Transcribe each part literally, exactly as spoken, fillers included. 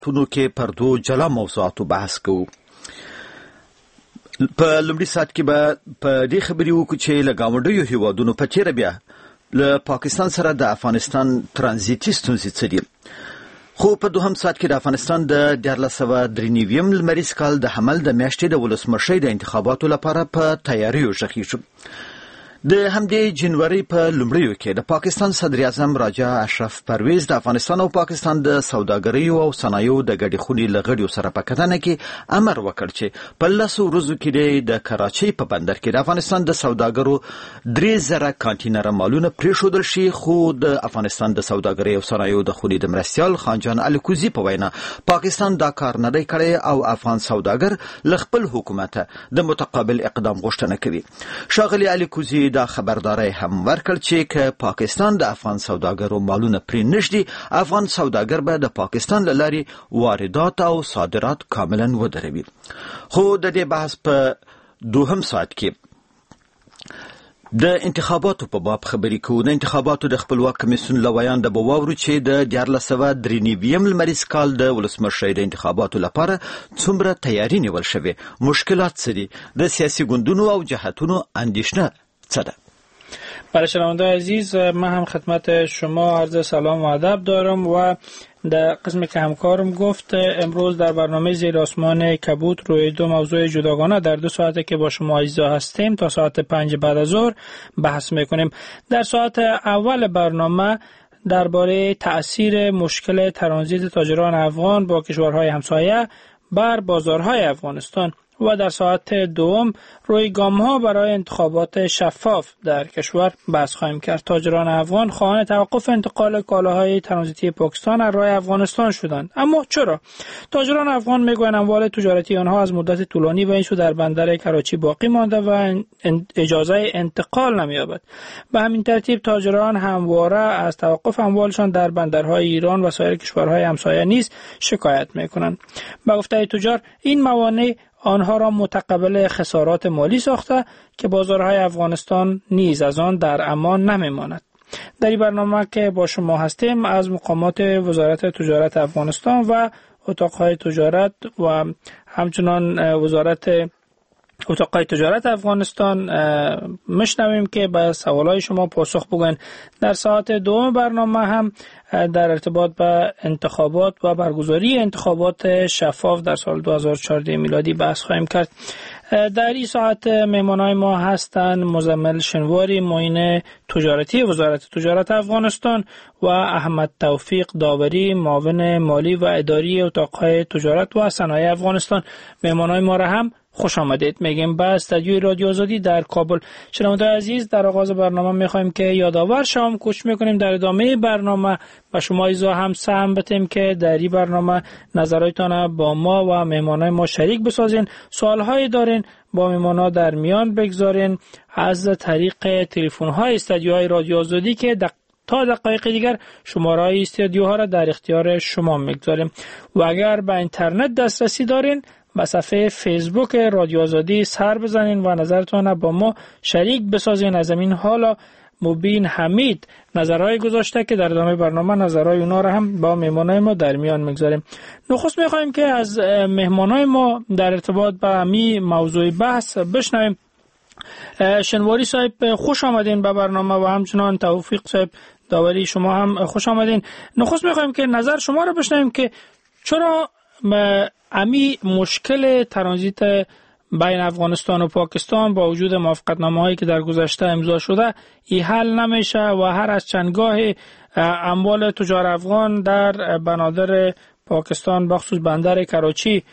ساعتونو کې پر دوه جلا موضوعاتو بحث کوو. په لومړي ساعت کې به په دې خبرې وکړو چې له ګاونډیو هیوادونو په چیرې بیا له پاکستان سره د افغانستان ترانزیتي ستونزې څه دي. خو په دوهم ساعت کې د افغانستان د دیارلس سوه درې نوي لمریز کال د حمل د میاشتې د ولسمشۍ د انتخاباتو لپاره په تیاریو ژغېږو. د همدې جنوري په لومړیو کې د پاکستان صدر اعظم راجا اشرف پرویز د افغانستان او پاکستان د سوداګریو او صنایعو د ګډې خونې له غړیو سره په کتنه کې امر وکړ چې په لسو ورځو کې د کراچۍ په بندر کې د افغانستان د سوداګرو درې زره کانټینره مالونه پرېښودل شي. خو د افغانستان د سوداګرۍ او صنایعو د خونې د مرستیال خانجان الکوزي په وینا پاکستان دا کار نه دی کړی او افغان سوداګر له خپل حکومت د متقابل اقدام غوښتنه کوي. ښاغلي الکوزي دا خبرداري هم ورکړ چې که پاکستان د افغان سوداګرو مالونه پرې نشدي، افغان سوداګر به د پاکستان له لارې واردات او صادرات کاملا ودروي. خو د دې بحث په دوهم ساعت کې د انتخاباتو په باب خبرې کوو. د انتخاباتو د خپلواک کمیسیون له ویانده به واورو چې د دیارلس سوه درې نوي لمریز کال د ولسمشۍ د انتخاباتو لپاره څومره تیاری نیول شوې، مشکلات څه دي، د سیاسي ګوندونو او جهتونو اندیشنه څه ده. برای شنونده‌های عزیز، من هم خدمت شما عرض سلام و ادب دارم و در قسمی که همکارم گفت امروز در برنامه زیر آسمان کبود روی دو موضوع جداگانه در دو ساعته که با شما عزیزا هستیم تا ساعت پنج بعد از ظهر بحث میکنیم. در ساعت اول برنامه درباره تأثیر مشکل ترانزیت تاجران افغان با کشورهای همسایه بر بازارهای افغانستان و در ساعت دوم روی گام‌ها برای انتخابات شفاف در کشور بحث خواهیم کرد. تاجران افغان خواهان توقف انتقال کالاهای ترانزیتی پاکستان از راه افغانستان شدند. اما چرا؟ تاجران افغان میگویند اموال تجارتی آنها از مدت طولانی و این سو در بندر کراچی باقی مانده و اجازه انتقال نمی‌یابد. به همین ترتیب تاجران همواره از توقف اموالشان در بندرهای ایران و سایر کشورهای همسایه نیز شکایت می‌کنند. به گفته تجار این موانع آنها را متقبل خسارات مالی ساخته که بازارهای افغانستان نیز از آن در امان نمیماند. در این برنامه که با شما هستیم از مقامات وزارت تجارت افغانستان و اتاقهای تجارت و همچنان وزارت اتاقهای تجارت افغانستان مشنویم که به سوالای شما پاسخ بگوین. در ساعت دوم برنامه هم در ارتباط با انتخابات و برگزاری انتخابات شفاف در سال دو هزار و چهارده میلادی بحث خواهیم کرد. در این ساعت مهمانای ما هستند مزمل شنواری، معین تجارتی وزارت تجارت افغانستان و احمد توفیق داوری، معاون مالی و اداری اتاقهای تجارت و صنایع افغانستان. مهمانای ما را هم خوش آمدید میگیم به استودیوی رادیو آزادی در کابل. شنونده‌های عزیز، در آغاز برنامه میخوایم که یادآور شام کوچ میکنیم در ادامه برنامه و شما ایزا هم سهم بتیم که در این برنامه نظراتتان با ما و مهمانای ما شریک بسازین. سوالهایی دارین با مهمانا در میان بگذارین از طریق تلفن‌های استودیوهای رادیو آزادی که دق... تا دقایق دیگر شماره‌های استودیوها را در اختیار شما میگذاریم. و اگر به اینترنت دسترسی دارین به صفحه فیسبوک رادیو آزادی سر بزنین و نظرتون با ما شریک بسازین. از این حالا مبین حمید نظرهای گذاشته که در ادامه برنامه نظرهای اونا را هم با مهمانای ما در میان میگذاریم. نخست میخوایم که از مهمانای ما در ارتباط با همی موضوع بحث بشنویم. شنواری صاحب خوش آمدین به برنامه و همچنان توفیق صاحب داوری شما هم خوش آمدین. نخست میخوایم که نظر شما را بشنویم که چرا امی مشکل ترانزیت بین افغانستان و پاکستان با وجود موافقتنامه‌هایی که در گذشته امضا شده این حل نمیشه و هر از چندگاه اموال تجار افغان در بنادر پاکستان بخصوص بندر کراچی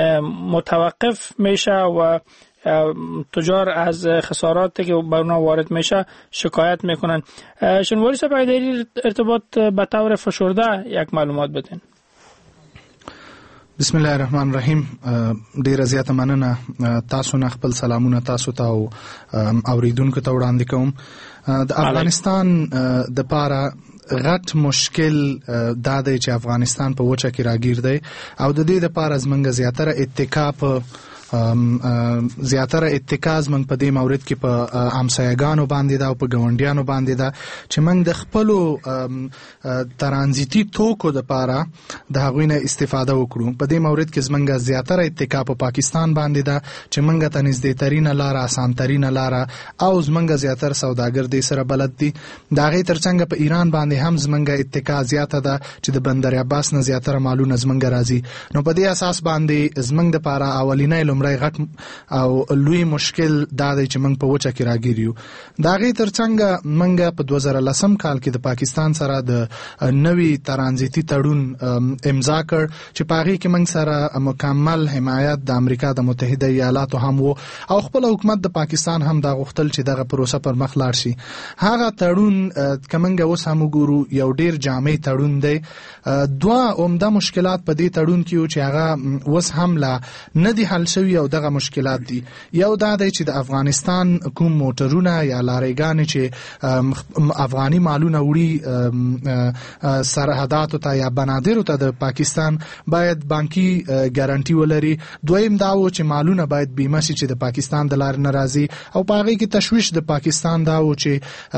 متوقف میشه و تجار از خساراتی که به اونا وارد میشه شکایت میکنن. شنواری صاحب در ارتباط به طور فشرده یک معلومات بدین. بسم الله الرحمن الرحیم. ډیر زیات مننه تاسو نه خپل سلامونه تاسو ته او اوریدونکو ته وړاندې کوم. د افغانستان د پاره غټ مشکل دا دی چې افغانستان په وچه کې راګیر دی او د دې لپاره زمونږ زیاتره اتکا په زیاتره اتکا زمونږ په دې مورد کې په همسایه‌ګانو باندې ده او په ګاونډیانو باندې ده چې موږ د خپلو ترانزیتي توکو دپاره د هغوی نه استفاده وکړو. په دې مورد کې زمونږ زیاتره اتکا په پاکستان باندې ده چې موږ ته نږدېترینه لاره، اسانترینه لاره او زمونږ زیاتره سوداګر دې سره بلد دي. د هغې تر څنګ په ایران باندې هم زمونږ اتکا زیاته ده چې د بندر عباس نه زیاتره مالونه زمونږ راځي. نو په دې اساس باندې زمونږ دپاره اولینی لومړی غټ او لوی مشکل دا دی چې موږ په وچه کې راګیر یو. د هغې تر څنګ موږ په دوه زره لسم کال کې د پاکستان سره د نوي ترانزیتي تړون امضا کړ چې په هغې کې موږ سره مکمل حمایت د امریکا د متحده ایالاتو هم و او خپل حکومت د پاکستان هم دا غوښتل چې دغه پروسه پر مخ لاړ شي. هغه تړون که موږ اوس هم وګورو یو ډېر جامع تړون دی. دوه عمده مشکلات په دې تړون کې و چې هغه اوس هم لا نه دي حل شوي او دغه مشکلات دي. یو دا دی چې د افغانستان کوم موټرونه یا لاریګانې چې افغاني مالونه وړي سرحداتو ته یا بنادرو ته د پاکستان باید بانکي ګارانټي ولري. دویم دا و چې مالونه باید بیمه شي چې د پاکستان د لارې نه راځي او په هغې کې تشویش د پاکستان دا و چې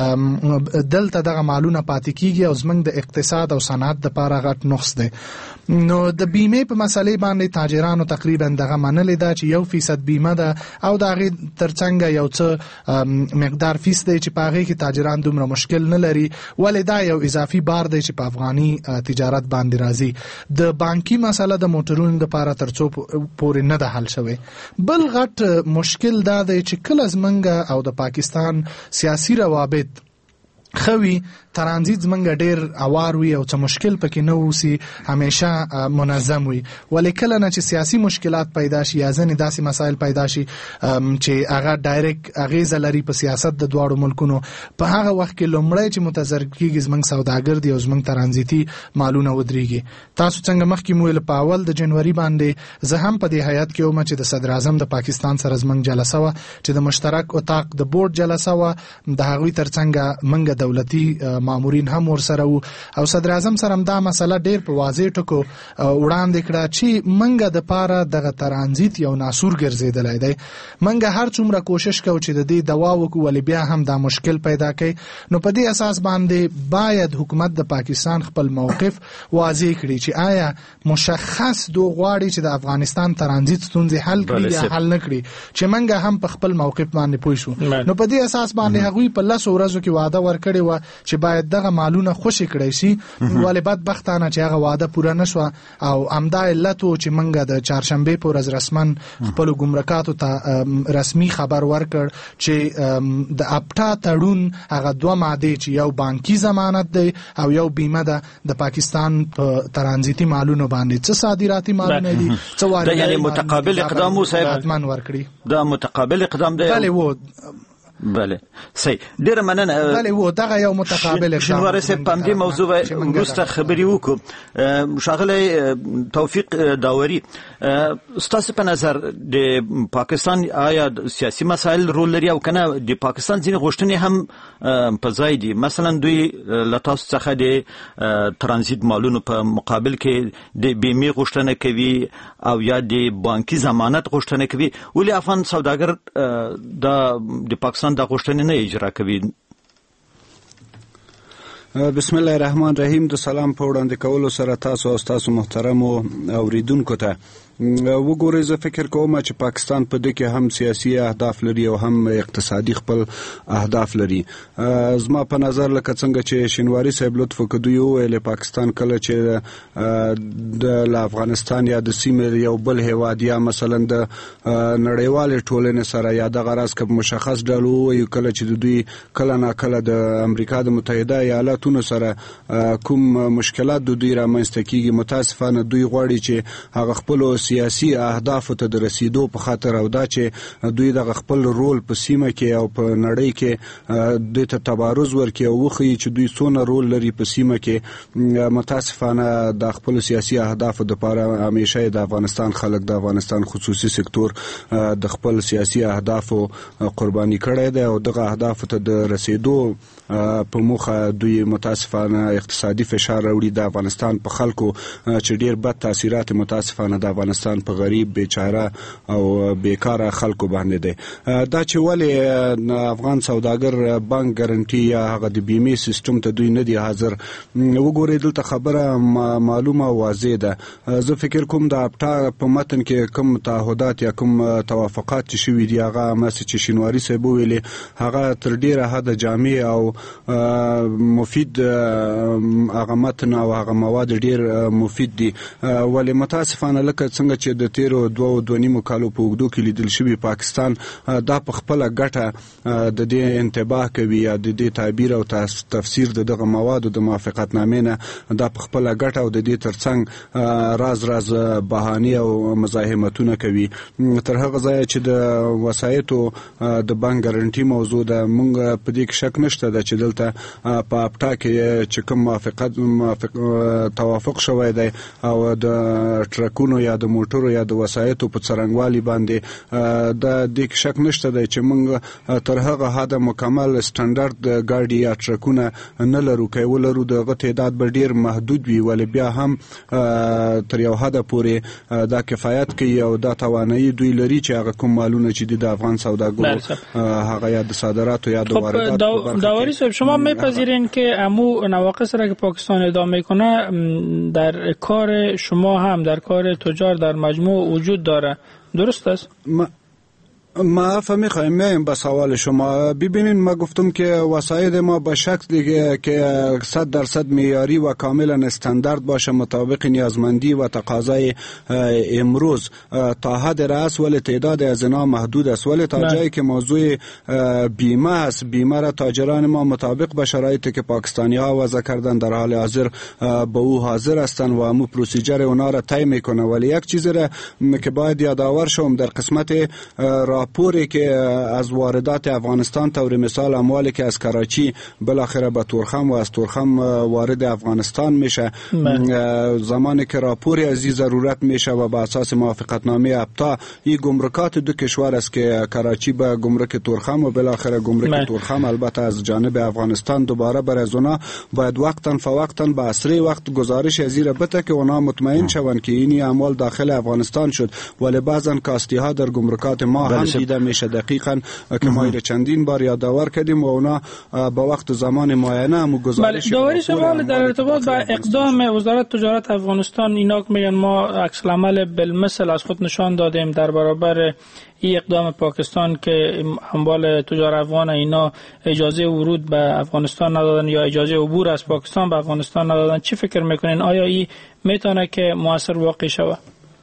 دلته دغه مالونه پاتې کیږي او زموږ د اقتصاد او صنعت دپاره غټ نقص دی. نو د بیمې په مسلې باندې تاجرانو تقریبا دغه منلې ده چې یو فیصد بیمه ده او د هغې تر څنګ یو څه مقدار فیس دی چې په هغې کې تاجران دومره مشکل نه لري، ولې دا یو اضافي بار دی چې په افغاني تجارت باندې راځي. د بانکي مسله د موټرونو دپاره تر څو پورې نه ده حل شوی. بل غټ مشکل دا دی چې کله زمونږ او د پاکستان سیاسي روابط خوي ترانزیت زمونږ ډېر اوار وي او څه مشکل پکې نه اوسي، همیشه منظم وي. ولې کله نه چې سیاسي مشکلات پیدا شي یا ځینې داسې مسایل پیدا شي چې هغه ډایرکټ اغیزه لري په سیاست د دواړو ملکونو، په هغه وخت کې لومړی چې متضرر کېږي زمونږ سوداګر دي او زمونږ ترانزیتي مالونه ودرېږي. تاسو څنګه مخکې مو ویل په اول د جنوري باندې زه هم په دې هیات کې وم چې د صدر اعظم د پاکستان سره زمونږ جلسه وه چې د مشترک اتاق د بورډ جلسه وه. د هغوی تر څنګ موږ دولتي مامورین هم ورسره وو او صدر اعظم سره دا مسله ډېر په واضح ټکو وړاندې کړه چې موږ دپاره دغه ترانزیت یو ناسور ګرځېدلی دی. موږ هر څومره کوشش کوو چې د دې دوا وکړو ولې بیا هم دا مشکل پیدا کوي. نو په دې اساس باندې باید حکومت د پاکستان خپل موقف واضح کړي چې آیا مشخص دو غواړي چې د افغانستان ترانزیت ستونزې حل کړي یا حل نه کړي، چې موږ هم په خپل موقف باندې پوه شو. نو په دې اساس باندې هغوی په لسو ورځو کې وعده ورکړې وه چې باید دغه مالونه خوشي کړی شي، ولې بدبختانه چې هغه وعده پوره نه شوه او همدا علت و چې موږ د چهارشنبې په ورځ رسما خپلو ګمرکاتو ته رسمي خبر ورکړ چې د اپټا تړون هغه دوه مادې چې یو بانکي ضمانت دی او یو بیمه ده د پاکستان په ترانزیتي مالونو باندې څه صادراتي مالونه دي څه وارداتي، یعنی متقابل اقدام و صاحب حتما ورکړي. دا متقابل اقدام دی. بله و بله صحیح. ډیره مننه. بله و دغه یو متقابل اقدام. شنواره صاحب په همدې موضوع وروسته خبرې وکړو. ښاغلی توفیق داوري، ستاسو په نظر د پاکستان آیا سیاسي مسایل رول لري او کنه د پاکستان ځینې غوښتنې هم په ځای دي؟ مثلا دوی له تاسو څخه د ترانزیت مالونو په مقابل کې د بیمې غوښتنه کوي او یا د بانکي ضمانت غوښتنه کوي، ولې افغان سوداګر د د پاکستان د غوښتنې نه اجرا کوي؟ بسم الله الرحمن الرحیم. د سلام په وړاندې کولو سره تاسو او تاسو محترمو اوریدونکو ته وګورئ، زه فکر کوم چې پاکستان په دې کې هم سیاسي اهداف لري او هم اقتصادي خپل اهداف لري. زما په نظر لکه څنګه چې شینواری صاحب لطف وکړي ویل پاکستان کله چې د افغانستان یا د سیمې یو بل هیواد یا مثلا د نړیوال ټولنې سره یا د غرض کې مشخص ډول وي کله چې دوی کله نه کله د امریکا د متحده ایالاتونو سره کوم مشکلات د دوی رامنځته کیږي، متاسفانه دوی غواړي چې هغه خپل سیاسي اهداف ته د رسیدو په خاطر او دا چې دوی د خپل رول په سیمه کې او په نړۍ کې د تبارز ورکړي او وخی چې دوی څونه رول لري په سیمه کې، متاسفانه د خپل سیاسي اهداف لپاره همیشه د افغانستان خلک د افغانستان خصوصي سکتور د خپل سیاسي اهداف قرباني کړي دي او دغه اهداف ته د رسیدو په موخه دوی متاسفانه اقتصادي فشار راوړي د افغانستان په خلکو چې ډیر بد تاثیرات متاسفانه د افغانستان افغانستان په غریب بیچاره او بیکاره خلکو باندې دی. دا چې ولې افغان سوداګر بانک ګارنټي یا هغه د بیمې سیستم ته دوی نه دي حاضر، وګورئ دلته خبره معلومه واضح ده. زه فکر کوم د اپټا په متن کې کوم تعهدات یا کوم توافقات چې شوي دي هغه ماسه چې شینواري صاحب ویلي هغه تر ډیره حد جامع او مفید هغه متن او هغه مواد ډیر مفید دي. ولې متاسفانه لکه څنګه چې د تیرو دوه دوه نیمو کالو په اوږدو کې لیدل شوي پاکستان دا په خپله ګټه د دې انتباه کوي یا د دې تعبیر او تفسیر د دغه موادو د موافقتنامې نه دا په خپله ګټه او د دې ترڅنګ راز راز بهانې او مزاحمتونه کوي. تر هغه ځایه چې د وسایطو د بانک ګارنټي موضوع ده، موږ په دې کې شک نشته ده چې دلته په اپټا کې چې کوم موافقت توافق شوی دی او د ټرکونو یا د موټرو یا د وسایطو په څرنګوالي باندې د دې کې شک نشته دی چې موږ تر هغه حده مکمل سټنډرډ ګاډي یا ټرکونه نه لرو. که ولرو دغه تعداد به ډیر محدود وي، ولې بیا هم تر یو حده پورې دا کفایت کوي او دا توانایي دوی لري چې هغه کوم مالونه چې د افغان سوداګرو هغه یا د صادراتو یا د وارداتو. داوری صاحب شما میپذیرین که امو نواقص را که پاکستان ادامه کنه در کار شما هم در کار تجار در مجموع وجود داره، درست است؟ ما معافی میخوایم به سوال شما. ببینید ما گفتم که وسایل ما به شکلی که صد درصد معیاری و کاملا استاندارد باشه مطابق نیازمندی و تقاضای امروز تا حد رأس، ولی تعداد از اینا محدود است. ولی تا جایی که موضوع بیمه است، بیمه را تاجران ما مطابق به شرایطی که پاکستانی ها وضع کردن در حال حاضر به او حاضر هستند و همون پروسیجر اونا را طی میکنه. ولی یک چیز را که باید یادآور شوم در قسمت را راپوری که از واردات افغانستان طور مثال اموالی که از کراچی بالاخره به تورخم و از تورخم وارد افغانستان میشه، زمانی که راپوری از این ضرورت میشه و به اساس موافقتنامه اپتا این گمرکات دو کشور است که کراچی به گمرک تورخم و بالاخره گمرک تورخم البته از جانب افغانستان دوباره بر از اونا باید وقتا فوقتا به اسرع وقت گزارش از این بده که اونا مطمئن شوند که این اموال داخل افغانستان شد. ولی بعضا کاستی ها در گمرکات ما هم دیده میشه دقیقاً که ما ایره چندین بار یادآور کردیم و اونا با وقت زمان معینه هم گزارش. بله، داوری شما در ارتباط با اقدام وزارت تجارت افغانستان اینا میگن ما عکس العمل بالمثل از خود نشان دادیم در برابر این اقدام پاکستان که اموال تجار افغان اینا اجازه ورود به افغانستان ندادن یا اجازه عبور از پاکستان به افغانستان ندادن، چی فکر میکنین؟ آیا این میتونه که موثر واقع شود؟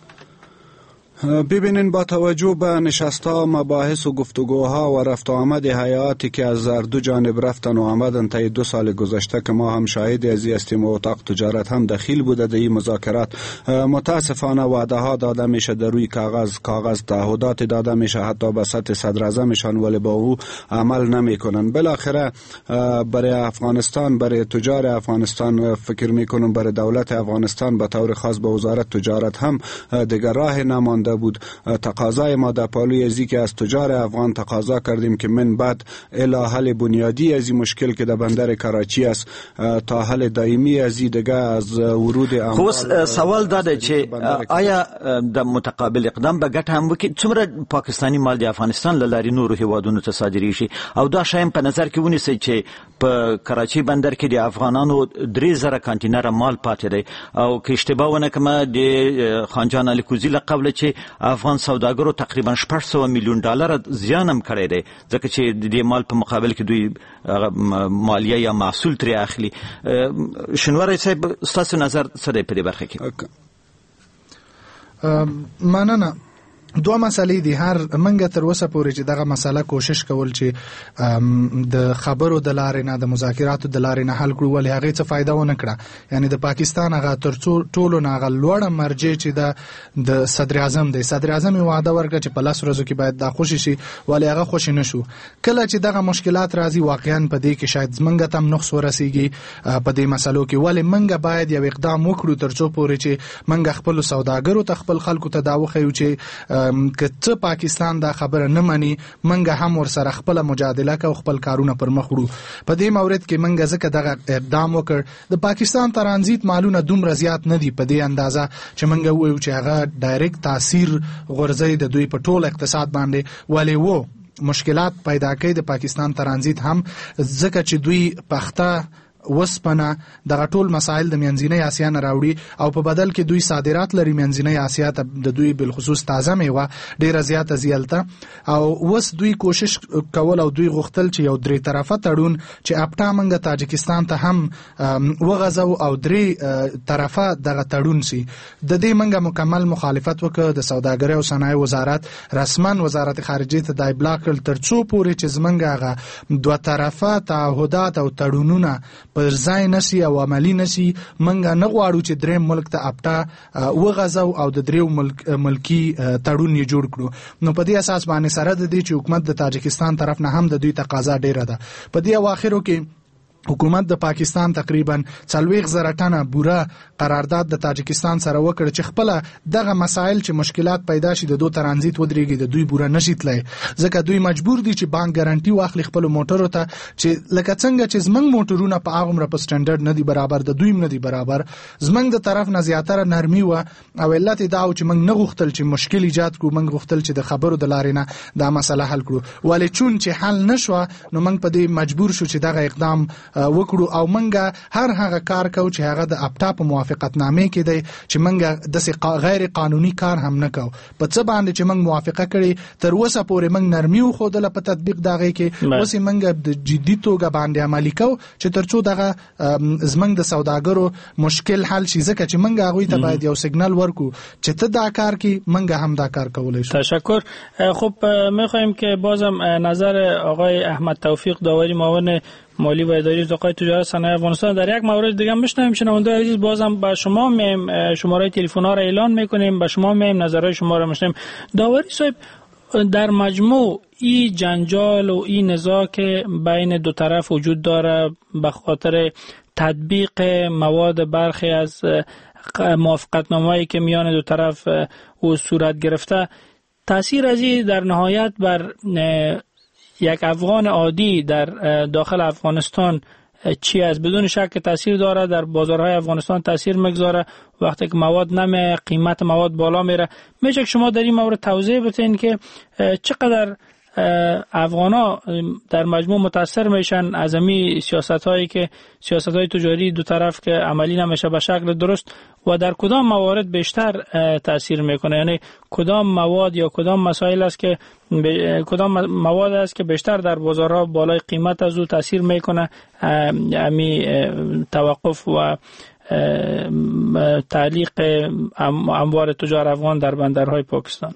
ببینین با توجه به نشست‌ها، مباحث و گفتگوها و رفت و آمد هیئاتی که از هر دو جانب رفتن و آمدن طی دو سال گذشته که ما هم شاهد از این هستیم و اتاق تجارت هم دخیل بوده در این مذاکرات، متاسفانه وعده ها داده میشه در روی کاغذ کاغذ تعهدات داده میشه حتی به سطح صدر اعظمشان، ولی با او عمل نمیکنن. بالاخره برای افغانستان، برای تجار افغانستان فکر میکنم، برای دولت افغانستان به طور خاص به وزارت تجارت هم دیگر راه نمانده بود. تقاضای ما در پالوی ازی که از تجار افغان تقاضا کردیم که من بعد الی حل بنیادی از این مشکل که در بندر کراچی است تا حل دائمی از این دیگه از ورود اموال. خو سوال داده چې آیا د متقابل اقدام به ګټه هم وکړي څومره پاکستانی مال د افغانستان له لارې نورو هیوادونو ته صادریږي، او دا شایم په نظر کې ونیسئ چې په کراچي بندر کې د افغانانو درې زره کانټینره مال پاتې دی، او که اشتباه ونه کړم د خانجان الیکوزي له قبله چې افغان سوداګرو تقریبا شپږ سوه میلیون ډالر زیان هم کړی دی، ځکه چې د دې مال په مقابل کې دوی مالیه یا محصول ترې اخلي. شنواری صاحب ستاسو نظر څه دی په دې برخه کې؟ مننه. دوه مسلې دي. هر منګه تر اوسه پورې چې دغه مسله کوشش کول چې د خبرو د لارې نه، د مذاکراتو د لارې نه حل کړو، ولې هغې څه فایده ونه کړه. یعنی د پاکستان هغه تر ټولو نه هغه لوړه مرجع چې د د صدر اعظم دی، صدر اعظم یې وعده ورکړه چې په لس ورځو کې باید دا خوشي شي، ولې هغه خوشي نه شو. کله چې دغه مشکلات راځي واقعا په دې کې شاید منګه ته هم نقص ورسیږي په دې مسلو کې، ولې منګه باید یو اقدام وکړو تر څو پورې چې منګه خپل سوداګرو ته خپل خلکو ته دا وښیو چې که ته پاکستان دا خبره نه مني منګه هم ور سره خپل مجادله کو خپل کارونه پر مخ وړو. په دې مورد کې منګه ځکه دغه اقدام وکړ د پاکستان ترانزیت مالونه دومره زیات نه دي په دې اندازه چې منګه وایو چې هغه ډایرکټ تاثیر غورځي د دوی په ټول اقتصاد باندې، ولې وو مشکلات پیدا کوي د پاکستان ترانزیت هم ځکه چې دوی پخته وسپنه دغه ټول مسائل د منځنۍ اسیا نه راوړي او په بدل کې دوی صادرات لري منځنۍ اسیا ته د دوی بالخصوص تازه میوه ډیره زیاته زیالته او وس دوی کوشش کول او دوی غوښتل چې یو درې طرفه تړون چې اپټا منګه تاجکستان ته هم وغځو او درې طرفه دغه تړون سي. د دې منګه مکمل مخالفت وکړه د سوداګرۍ او صنایع وزارت رسمن وزارت خارجه ته د بلاک ترڅو پورې چې زمنګه هغه دوه طرفه تعهدات او تړونونه پر ځای نسی او عملی نسی منګه نه غواړو چې دریم ملک ته اپټا وغځو او د دریو ملک ملکی تړون یې جوړ کړو. نو په دې اساس باندې سره د دې چې حکومت د تاجکستان طرف نه هم د دوی تقاضا ډیره ده. په دې اواخرو کې حکومت د پاکستان تقریبا څلوېښت زره ټنه بوره قرارداد د تاجکستان سره وکړ چې خپل دغه مسایل چې مشکلات پیدا شي د دوه ترانزیت ودرېږي د دوی بوره نشي تلای ځکه دوی مجبور دي چې بانک ګارانټي واخلي خپل موټرو ته چې لکه څنګه چې زمنګ موټرونه په هغه مر په سټانډرډ نه دي برابر د دوی نه دي برابر زمنګ د طرف نه زیاتره نرمي و او علت دا او چې موږ نه غوښتل چې مشکل ایجاد کړو موږ غوښتل چې د خبرو د لارې نه دا مسله حل کړو ولې چون چې حل نشو نو موږ په دې مجبور شو چې دغه اقدام وکړو او منګه هر هغه کار کو چې هغه د اپټا په موافقتنامه کې دی چې منګه د غیر قانوني کار هم نه کو په څه باندې چې منګ موافقه کړي تر اوسه پورې منګ نرمي خو د په تطبیق دغه کې اوس منګه د جدي توګه باندې عملي کو چې ترڅو دغه زمنګ د سوداګرو مشکل حل شي ځکه چې منګه هغه ته باید یو سیګنال ورکو چې ته دا کار کې منګه هم دا کار کولای شو. تشکر. خب میخوایم که بازم نظر آقای احمد توفیق داوری معاون مالی و اداری وزارت تجارت صنایع افغانستان در یک مورد دیگه میشنویم. شنوندگان عزیز بازم به شما میم شماره تلفن ها را اعلان میکنیم به شما میم نظرهای شما را میشنویم. داوری صاحب در مجموع این جنجال و این نزاع که بین دو طرف وجود داره به خاطر تطبیق مواد برخی از موافقتنامه‌ای که میان دو طرف او صورت گرفته تاثیر از این در نهایت بر یک افغان عادی در داخل افغانستان چی است؟ بدون شک تاثیر داره، در بازارهای افغانستان تاثیر میگذاره. وقتی که مواد نمی قیمت مواد بالا میره. میشه که شما در این مورد توضیح بدین که چقدر افغانا در مجموع متاثر میشن از امی سیاست هایی که سیاست های تجاری دو طرف که عملی نمیشه به شکل درست و در کدام موارد بیشتر تاثیر میکنه؟ یعنی کدام مواد یا کدام مسائل است که کدام مواد است که بیشتر در بازارها بالای قیمت از او تاثیر میکنه امی توقف و تعلیق اموال تجار افغان در بندرهای پاکستان؟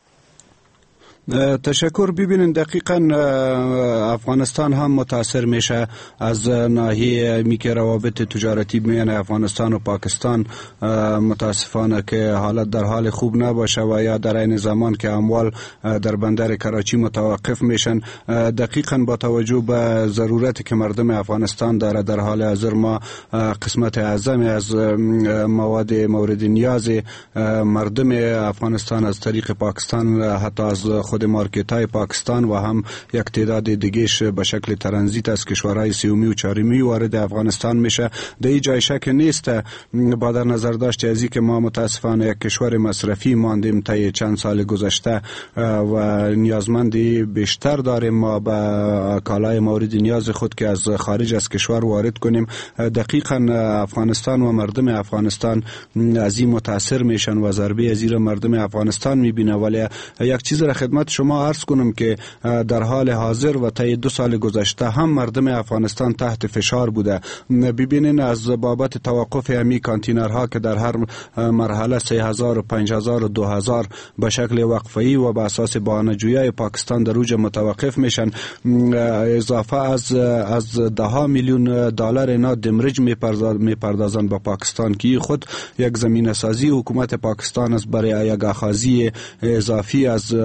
تشکر. ببینید دقیقاً افغانستان هم متاثر میشه از ناحیه میکه روابط تجارتی میان افغانستان و پاکستان متاسفانه که حالت در حال خوب نباشه و یا در این زمان که اموال در بندر کراچی متوقف میشن. دقیقاً با توجه به ضرورتی که مردم افغانستان داره در حال حاضر ما قسمت اعظمی از مواد مورد نیاز مردم افغانستان از طریق پاکستان حتی از خود مارکت های پاکستان و هم یک تعداد دیگهش به شکل ترانزیت از کشورهای سومی و چهارمی وارد افغانستان میشه. در این جای شک نیست با در نظر داشت از اینکه ما متاسفانه یک کشور مصرفی ماندیم طی چند سال گذشته و نیازمندی بیشتر داریم ما به کالای مورد نیاز خود که از خارج از کشور وارد کنیم. دقیقاً افغانستان و مردم افغانستان از این متاثر میشن و ضربه از این مردم افغانستان میبینه. ولی یک چیز را خدمت شما عرض کنم که در حال حاضر و طی دو سال گذشته هم مردم افغانستان تحت فشار بوده. ببینین از بابت توقف امی کانتینرها که در هر مرحله سه هزار و پنج هزار و دو هزار به شکل وقفه‌ای و به اساس بهانه‌جویی پاکستان در اوج متوقف میشن، اضافه از از ده ها میلیون دلار اینا دمرج میپردازن به پاکستان که خود یک زمینه سازی حکومت پاکستان است برای یک اخاذی اضافی از اموال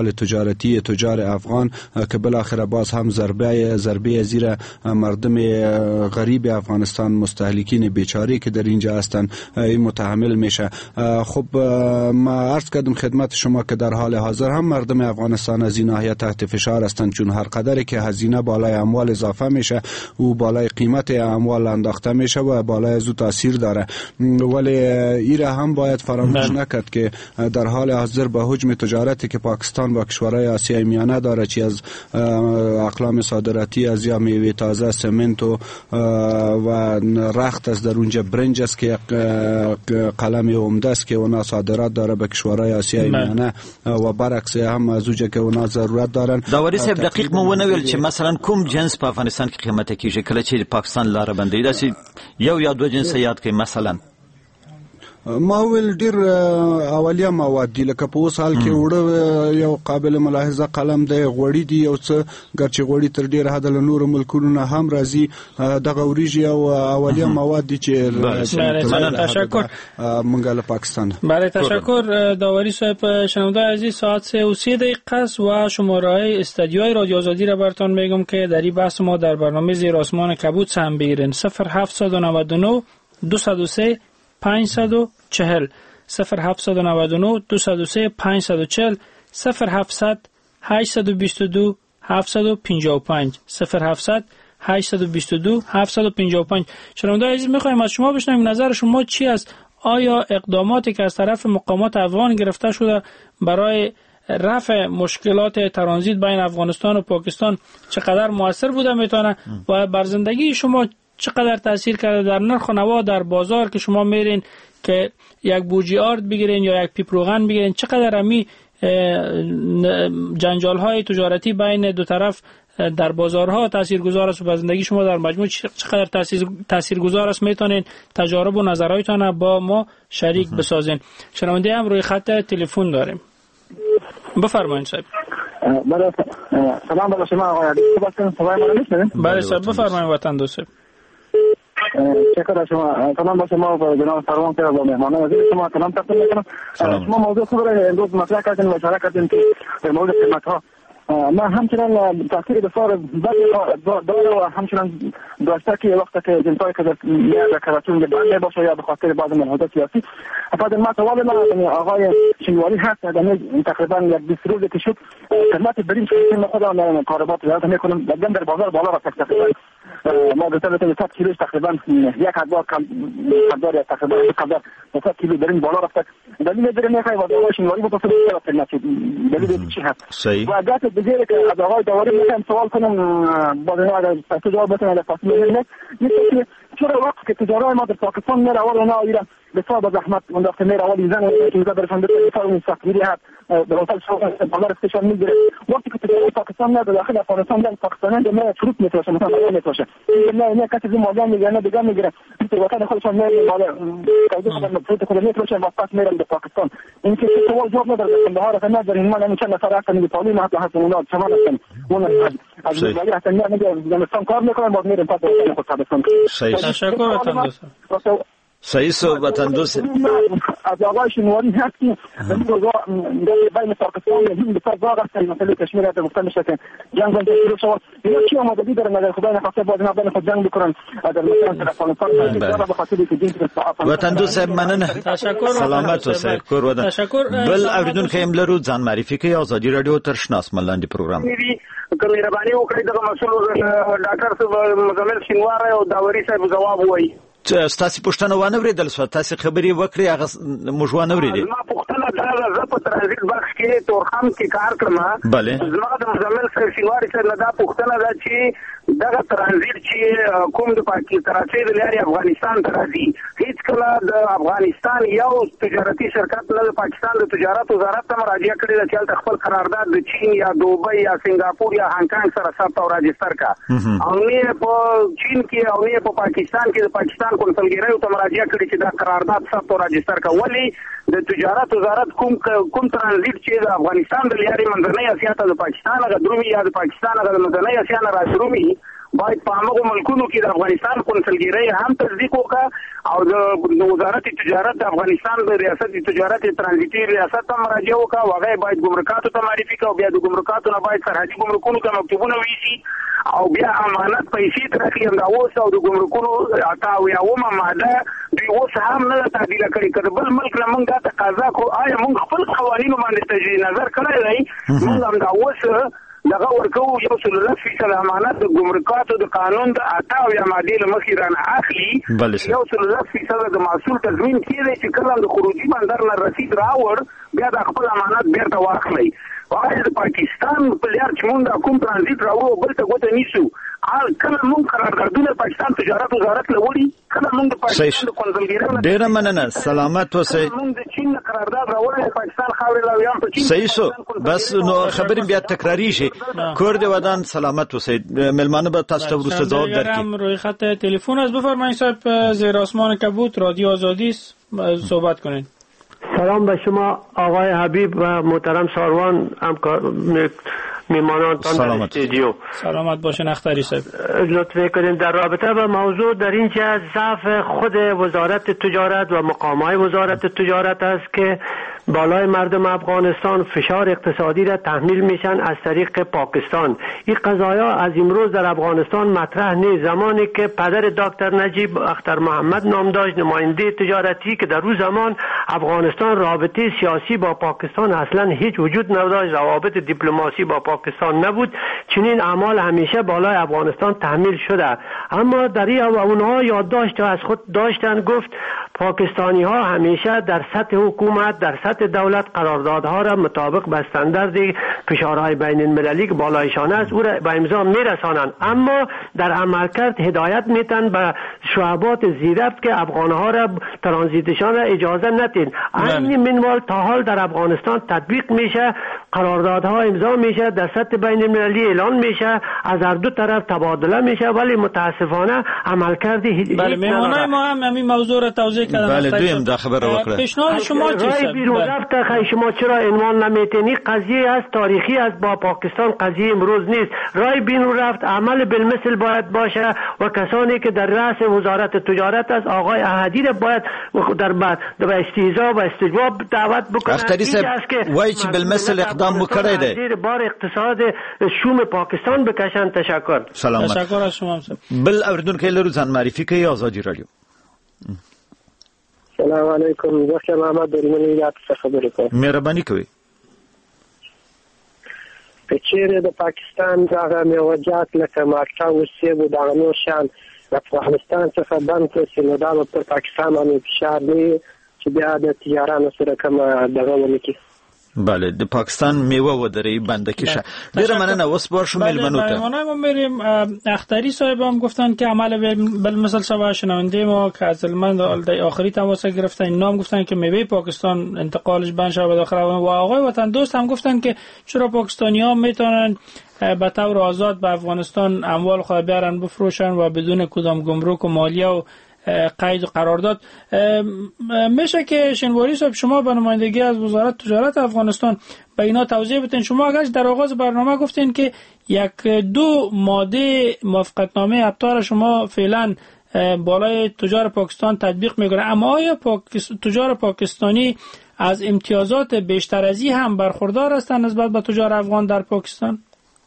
اموال تجارتی تجار افغان که بالاخره باز هم ضربه ضربه زیر مردم غریب افغانستان، مستهلکین بیچاره که در اینجا هستن، این متحمل میشه. خب ما عرض کردم خدمت شما که در حال حاضر هم مردم افغانستان از این ناحیه تحت فشار هستند، چون هر قدری که هزینه بالای اموال اضافه میشه و بالای قیمت اموال انداخته میشه و بالای از او تاثیر داره. ولی ایره هم باید فراموش نکرد که در حال حاضر با حجم تجارتی که پاکستان با کشورهای آسیای میانه داره، چی از اقلام صادراتی از یا میوه تازه، سمنت و رخت از در اونجا، برنج است که قلم عمده است که اونا صادرات داره به کشورهای آسیای میانه و برعکس هم از اونجا که اونا ضرورت دارن. داوري صاحب دقیق مو ونه ویل چې مثلا کوم جنس په افغانستان کې قیمته کیږي کله چې پاکستان لاره بندي داسې یو یا دوه جنس یاد کوي مثلا ما ویل ډیر اولیه مواد دي، لکه په اوس حال کې وړه یو قابل ملاحظه قلم دی، غوړي دي یو څه، ګرچې غوړي تر ډیر حد له نورو ملکونو نه هم راځي، دغه وریجې او اولیه مواد دي چې تشکر مونږ له پاکستان. بله تشکر داوری صاحب. شنونده عزیز ساعت سه و سی دقیقه است و شماره استودیوی رادیو آزادی را براتون میگم که در این بحث ما در برنامه زیر آسمان کبود هم بگیرین. صفر هفت نه نه دو صفر سه پانصد و چهل صفر هفت نه نه دو صفر سه پانصد و چهل صفر هفتصد هشتصد و بیست و دو هفتصد و پنجاه و پنج صفر هفتصد هشتصد و بیست و دو هفتصد و پنجاه و پنج. شنونده عزیز میخوایم از شما بشنویم نظر شما چی است؟ آیا اقداماتی که از طرف مقامات افغان گرفته شده برای رفع مشکلات ترانزیت بین افغانستان و پاکستان چقدر موثر بوده میتونه و بر زندگی شما چقدر تاثیر کرده؟ در نرخ و نوا در بازار که شما میرین که یک بوجی آرد بگیرین یا یک پیپ روغن بگیرین، چقدر امی جنجال های تجارتی بین دو طرف در بازارها تاثیرگذار است و زندگی شما در مجموع چقدر تاثیر تاثیرگذار است؟ میتونین تجارب و نظرهایتان با ما شریک بسازین. شنونده هم روی خط تلفن داریم. بفرمایید صاحب. بله سلام بر شما آقای علی. بله صاحب بفرمایید وطن دوست. شکر شما. سلام با شما و جناب سروان که با مهمانان عزیز شما سلام تقدیم میکنم. شما موضوع خوب را امروز مطرح کردین و اشاره کردین که در مورد قیمت‌ها ما همچنان تاثیر بسیار بدی داره و همچنان داشته که وقتی که جنسایی که در کراتون بنده باشه یا به خاطر بعض ملاحظات سیاسی. افاد ما سوال ما آقای شنواری هست در تقریبا یک بیست روزی که شد خدمت بریم که ما خودمون کاربات زیاد میکنیم در بازار بالا رفت تقریبا ما به طور صد کیلو تقریبا یک هزار کمدار تقریبا یک هزار صد کیلو بریم بالا رفت. دلیل دیگه میخوای واسه شنواری بود اصلا خدمت دلیل چی هست؟ و اگه دیگه که از آقای داوری میخوام سوال کنم باز نه اگر جواب بتونم در فاصله میگم میگه چرا وقت که تجارت ما در پاکستان میره اول اونا ایران بسبب زحمت انداخته میره اول ایزن که میذاره درشون بتونه اون سختگیری هست در اصل شو بالر استیشن میگیره وقتی که تجارت پاکستان میاد داخل افغانستان میاد پاکستان میاد شروط میتوشه مثلا میتوشه نه نه کسی زموږ میگه نه دیگه میگیره تو وطن خودشون میاد بالا قاعده خودم مفروض خودم میتوشه واسه میرن به پاکستان این که سوال جواب نداره بهار نه در این من چند نفر هستن میتونی ما حتی اونا شما هستن اون از ولی هستن نه میگم مثلا کار میکنن باز میرن پاک خود تابستان. تشکر وطن دوست. صحیح صحبت اندوس از آقای شنواری هست که بین پاکستان و هند بسیار داغ است مسئله کشمیر در گفتن میشه که جنگ بند شروع شود. اینا چی آمادگی دارن اگر خدای نخواسته باز اینا بین خود جنگ بکنن در مثلا افغانستان به خاطر که دین وطن دوست مننه. تشکر سلامت اوسئ کور ودان. تشکر. بل اوریدونکو هم لرو ځان معرفي کوي آزادي رادیو تر شناس ملاندې پروګرام که مهرباني وکړئ دغه مسؤل ډاکټر صاحب مزمل شینوار او داوري صاحب جواب وایي. ستاسو پوښتنه ونه وریدل سو تاسو خبري وکړي هغه موږ ونه وریدل. ما پوښتنه دا زه په ترانزیت بخش کې تورخم کې کار کوم. بله زما د مزمل صاحب شینواری سره دا پوښتنه ده چې دغه ترانزیت چې کوم د پاکستان کراچۍ د لارې افغانستان ته راځي هیڅ کله د افغانستان یو تجارتي شرکت نه د پاکستان د تجارت وزارت ته مراجعه کړې ده چې خپل قرارداد د چین یا دوبۍ یا سنگاپور یا هانګ کانګ سره ثبت او راجستر کا او نه په چین کې او نه په پاکستان کې د پاکستان کنسولګریو ته مراجعه کړې چې دا قرارداد ثبت او راجستر کا ولی د تجارت وزارت کوم کوم ترانزیت چې د افغانستان د لارې منځنۍ اسیا ته د پاکستان غو درومي یا د پاکستان غو منځنۍ اسیا نه راځي باید په هغو ملکونو کې د افغانستان قونسلګرۍ هم تصدیق وکړه او د وزارت تجارت د افغانستان د ریاست تجارت ترانزیتي ریاست ته مراجعه وکړه او هغه باید ګمرکاتو ته معرفي کړي او بیا د ګمرکاتو نه باید سرحدي ګمرکونو ته مکتوبونه ویسي او بیا امانت پیسې ترخي هم دا اوس او د ګمرکونو اتا او یومه ماده دوی اوس هم نه تعدیل کړي کړه بل ملک نه موږ دا تقاضا کو آیا موږ خپل قوانینو باندې تجدید نظر کړی دی موږ هم دا اوس دغه ورکو یو څل لس فیصد امانت د ګمرکاتو د قانون د اتا او یا ماده له مخې رانه اخلي یو څل لس فیصد د محصول تضمین کیږي چې کله د خروجي بندر نه رسید راوړ بیا د خپل امانت بیرته واخلي وايي د پاکستان په لار چې موږ کوم ترانزیت راوړو بل ته ګوته نیسو حال کله موږ قراردادونه پاکستان تجارت وزارت لوري کله موږ د پاکستان د کنسولګریانو ډیر مننه سلامت اوسئ موږ د چین قرارداد راوړل پاکستان خاورې لاویان په چین صحیح شو بس نو خبرې بیا تکراری شي کور دی ودان سلامت اوسئ ملمانه به تاسو ته ورسره جواب درکړي روی خط تلفن از بفرمایید صاحب زیر آسمان کبوت رادیو آزادی صحبت کنین. سلام به شما آقای حبیب و محترم ساروان همکار میمانانتان در استودیو. سلامت باشین اختری صاحب. لطف کنید در رابطه با موضوع در اینجا ضعف خود وزارت تجارت و مقامات وزارت تجارت است که بالای مردم افغانستان فشار اقتصادی را تحمیل میشن از طریق پاکستان. این قضایا از امروز در افغانستان مطرح نیست. زمانی که پدر دکتر نجیب اختر محمد نام داشت نماینده تجارتی که در روز زمان افغانستان رابطه سیاسی با پاکستان اصلا هیچ وجود نداشت، روابط دیپلماسی با پاکستان نبود، چنین اعمال همیشه بالای افغانستان تحمیل شده. اما در این اونها یادداشت از خود داشتن گفت پاکستانی ها همیشه در سطح حکومت در سطح دولت قراردادها را مطابق به استاندارد فشارهای بین المللی که بالایشان است او را به امضا میرسانند، اما در عملکرد هدایت میتن به شعبات زیرفت که افغانها را ترانزیتشان را اجازه ندید. این منوال تا حال در افغانستان تطبیق میشه، قراردادها امضا میشه، در سطح بین المللی اعلان میشه، از هر دو طرف تبادله میشه، ولی متاسفانه عملکرد هیچ بله مهمانای ما هم همین موضوع را توضیح کردن. بله دویم دا خبر وکړه. پیشنهاد شما چیه؟ رای بیرون رفته خیلی شما چرا عنوان نمیتین؟ این قضیه از تاریخی است، با پاکستان قضیه امروز نیست. رای بیرون رفت عمل بالمثل باید باشه و کسانی که در رأس وزارت تجارت است آقای احدی را باید در بعد به استیضاح و استجواب دعوت بکنن. اختری صاحب وای چې بالمثل اقدام وکړی دی زیر بار اقتصاد شوم پاکستان بکشن. تشکر. سلامت. تشکر از شما. بل اوریدونکو لرو ځان معرفي کوي آزادي رادیو. السلام علیکم زه محمد درمنی یاد څه خبرې کوم. مهرباني کوي. که چیرې د پاکستان دغه میوجات لکه مالټا او سیب او دغه نور شیان د افغانستان څخه بند کړي نو دا په پاکستان باندې فشار دی چې بیا د تجارانو سره کومه دغه ونه کړي. بله د پاکستان میوه و دری بنده کشه. دیر مننه وس بار شما ملمنو تا. بله ما میریم اختری صاحب هم گفتن که عمل بالمثل شبه شنونده ما که از المند آخری تماس گرفتن این نام گفتن که میوه پاکستان انتقالش بند شده داخل و آقای وطن دوست هم گفتن که چرا پاکستانی ها میتونن به طور آزاد به افغانستان اموال خود بیارن بفروشن و بدون کدام گمرک و مالیه و قید و قرارداد. میشه که شنواری صاحب شما به نمایندگی از وزارت تجارت افغانستان به اینا توضیح بدین؟ شما اگرچه در آغاز برنامه گفتین که یک دو ماده موافقتنامه ابطار شما فعلا بالای تجار پاکستان تطبیق میکنه، اما آیا پاکست... تجار پاکستانی از امتیازات بیشتر از این هم برخوردار هستند نسبت به تجار افغان در پاکستان؟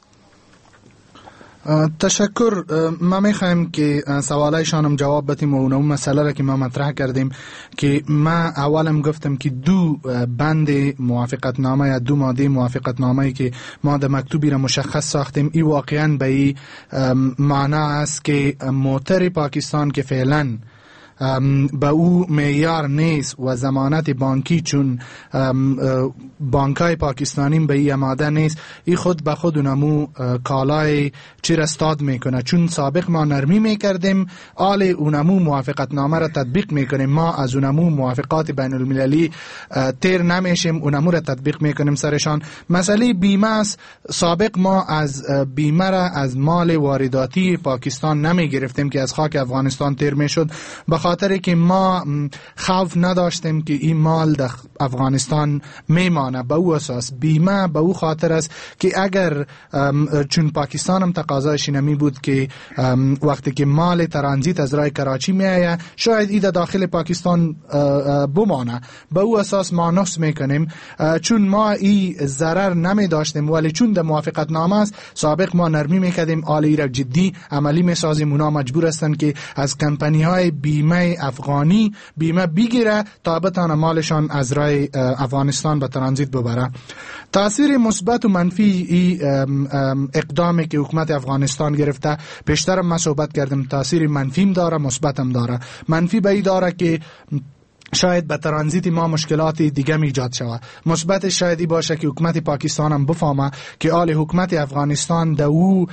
تشکر. ما میخوایم که سوالایشانم جواب بدیم و اون مسئله را که ما مطرح کردیم که ما اولم گفتم که دو بند موافقت نامه یا دو ماده موافقت نامه که ما در مکتوبی را مشخص ساختیم ای واقعا به این معنا است که موتر پاکستان که فعلا به او معیار نیست و ضمانت بانکی چون بانکای پاکستانی به این آماده نیست، ای خود به خود اونمو کالای چی رستاد میکنه. چون سابق ما نرمی میکردیم آل اونمو موافقت نامه را تطبیق میکنیم، ما از اونمو موافقات بین المللی تیر نمیشیم، اونمو را تطبیق میکنیم سرشان. مسئله بیمه است. سابق ما از بیمه را از مال وارداتی پاکستان نمی گرفتیم که از خاک افغانستان تیر میشد، بخاطر خاطر که ما خوف نداشتیم که این مال در افغانستان میمانه. به او اساس بیمه به او خاطر است که اگر چون پاکستان هم تقاضایش نمی بود که وقتی که مال ترانزیت از راه کراچی می آید شاید این داخل پاکستان بمانه، به او اساس ما نقص میکنیم. چون ما این ضرر نمی داشتیم ولی چون در موافقت نامه است سابق ما نرمی میکردیم، آلی را جدی عملی میسازیم. اونا مجبور هستن که از کمپانی های بیمه افغانی بیمه بگیره تا بتانه مالشان از راه افغانستان به ترانزیت ببره. تاثیر مثبت و منفی ای اقدامی که حکومت افغانستان گرفته پیشتر ما صحبت کردم، تاثیر منفیم داره مثبتم داره. منفی به ای داره که شاید به ترانزیت ما مشکلات دیگه ایجاد شود. مثبت شاید باشه که حکومت پاکستان هم بفهمه که آل حکومت افغانستان در او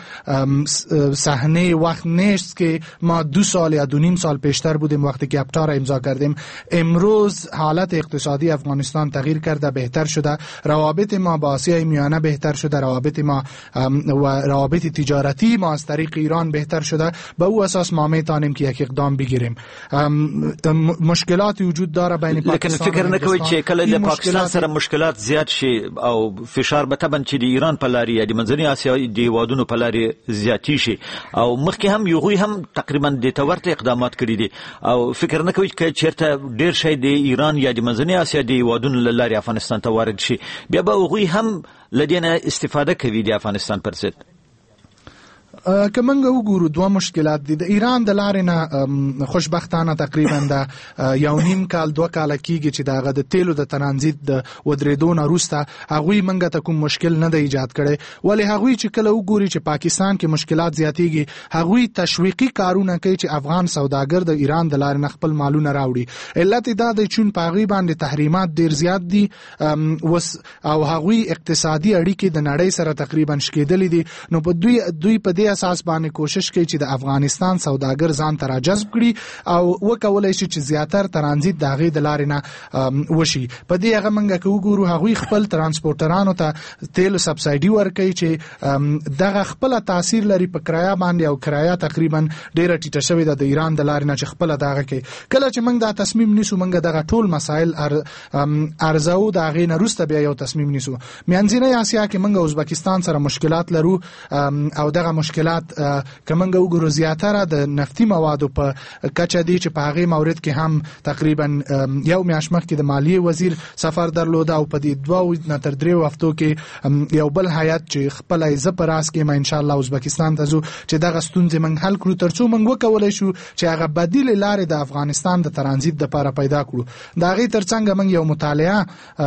صحنه وقت نیست که ما دو سال یا دو نیم سال پیشتر بودیم وقتی که ابتار امضا کردیم. امروز حالت اقتصادی افغانستان تغییر کرده، بهتر شده، روابط ما با آسیای میانه بهتر شده، روابط ما و روابط تجارتی ما از طریق ایران بهتر شده. به او اساس ما میتونیم که یک اقدام بگیریم. مشکلات وجود داره بین پاکستان، لیکن فکر نکوي چې کله د پاکستان سره مشکلات زیات شي او فشار به تبن چې د ایران په لارې یا د منځنۍ اسیا د هیوادونو په لارې زیاتی شي او مخکې هم یوغوی هم تقریبا د تورته اقدامات کړي دي او فکر نکوي چې چیرته ډیر شي د ایران یا د منځنۍ اسیا د هیوادونو له لارې افغانستان ته وارد شي بیا به یوغوی هم لدینه استفاده کوي د افغانستان پر ضد. که منګه وګورو دوه مشکلات دي. د ایران د لارې نه خوشبختانه تقریبا د یو نیم کال دوه کال کېږي چې دغه د تیلو د ترانزیت د ودرېدو نه وروسته هغوی منګه ته کوم مشکل نه دی ایجاد کړی، ولی هغوی چې کله وګوري چې پاکستان کې مشکلات زیاتېږي هغوی تشویقي کارونه کوي چې افغان سوداګر د ایران د لارې نه خپل مالونه راوړي. علت دا دی چې په هغوی باندې تحریمات ډېر زیات دي او هغوی اقتصادي اړیکې د نړۍ سره تقریبا شکېدلې دي. نو په دوی دوی په دې اساس باندې کوشش کوي چې د افغانستان سوداګر ځان ته راجذب کړي او وکولای شي چې زیاتر ترانزیت د هغې د لارې نه وشي. په دې هغه منګه که وګورو هغوی خپل ترانسپورټرانو ته تیلو سبسایډي ورکوي چې دغه خپله تاثیر لري په کرایه باندې او کرایه تقریبا ډېره ټیټه شوې ده د ایران د لارې نه چې خپله دغه کوي. کله چې موږ دا تصمیم نیسو موږ دغه ټول مسایل ارزو، د هغې نه وروسته بیا یو تصمیم نیسو. منځنۍ اسیا کې موږ ازبکستان سره مشکلات لرو او دغه مشکلات که موږ وګورو زیاتره د نفتي موادو په کچه دی چې په هغې مورد کې هم تقریبا یو میاشت مخکې د مالیې وزیر سفر درلوده او په دې دوو نه تر دریو هفتو کې یو بل هیات چې خپله یې زه په راس کې ما انشاءالله ازبکستان ته ځو چې دغه ستونزې موږ حل کړو تر څو موږ وکولی شو چې هغه بدیلې لارې د افغانستان د ترانزیت دپاره پیدا کړو. د هغې تر څنګ موږ یو مطالعه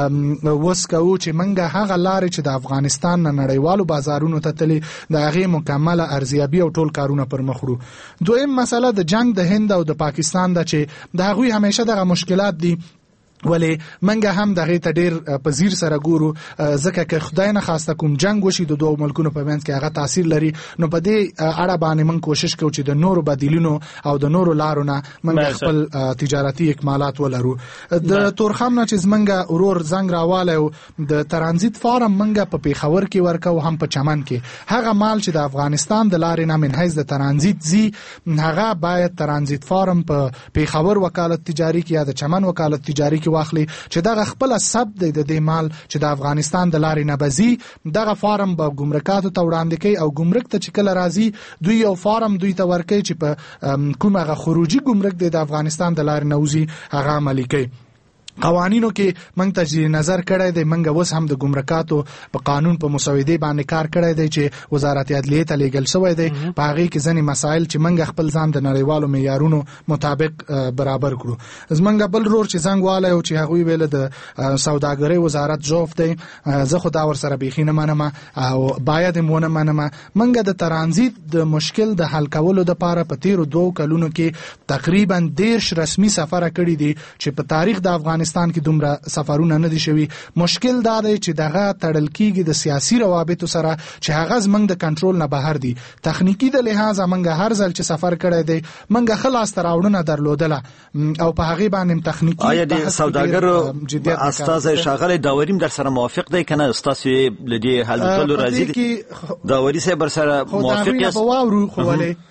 اوس کوو چې موږ هغه لارې چې د افغانستان نه نړیوالو بازارونو ته تللي د هغې مکمله ارزیابي او ټول کارونه پر مخ وړو. دویم مسله د جنگ د هند او د پاکستان ده چې د هغوی همیشه دغه مشکلات دي ولی منګه هم دغه ته ډیر په زیر سره ګورو ځکه که خدای نه خواسته کوم جنگ وشي د دوه ملکونو په منځ کې هغه تاثیر لري. نو په دې اړه باندې موږ کوشش کوو چې د نورو بدیلونو او د نورو لارو نه موږ خپل تجارتي اکمالات ولرو. د تورخم نه چې زمونږ ورور زنګ راواله او د ترانزیت فارم منګه په پیښور کې ورکو هم په چمن کې هغه مال چې د افغانستان د لارې نه من حیث د ترانزیت زی هغه باید ترانزیت فارم په پیښور وکالت تجاری کې یا د چمن وکالت تجاری کې واخلي چې دغه خپل سب د دې مال چې د افغانستان د لارې نه بزي دغه فارم به ګمرکاتو ته وړاندې کوي او ګمرک ته چې کله راځي دوی یو فارم دوی ته ورکوي چې په کوم هغه خروجي ګمرک د افغانستان د لارې نه وځي هغه عملي کوي. قوانینو کې موږ ته نظر کړی دی، موږ اوس هم د ګمرکاتو په قانون په مسودې باندې کار کړی دی چې وزارت عدلیې ته لیږل شوی دی. په هغې کې ځینې مسایل چې موږ خپل ځان د نړیوالو معیارونو مطابق برابر کړو. زموږ بل رور چې زنګ والی او چې هغوی ویله د سوداګرۍ وزارت جوف دی، زه خو دا ورسره بیخي نه منم او باید یې ونه منم. موږ د ترانزیت د مشکل د حل کولو دپاره په تیرو دوو کلونو کې تقریبا دېرش رسمي سفره کړي دي چې په تاریخ د افغانستان افغانستان کې دومره سفرونه نه دي شوي. مشکل دا دی چې دغه تړل کېږي د سیاسي روابطو سره چې هغه زموږ د کنټرول نه بهر دي. تخنیکي د لحاظه موږ هر ځل چې سفر کړی دی موږ ښه لاسته راوړنه درلودله او په هغې باندې تخنیکي آیا د سوداګرو استازی ښاغلی داوري در سره موافق دی که نه؟ ستاسو له دې حل کولو راضي دي؟ داوري صاحب سره موافق یاست؟ خو د هغوی نه به واورو خو ولې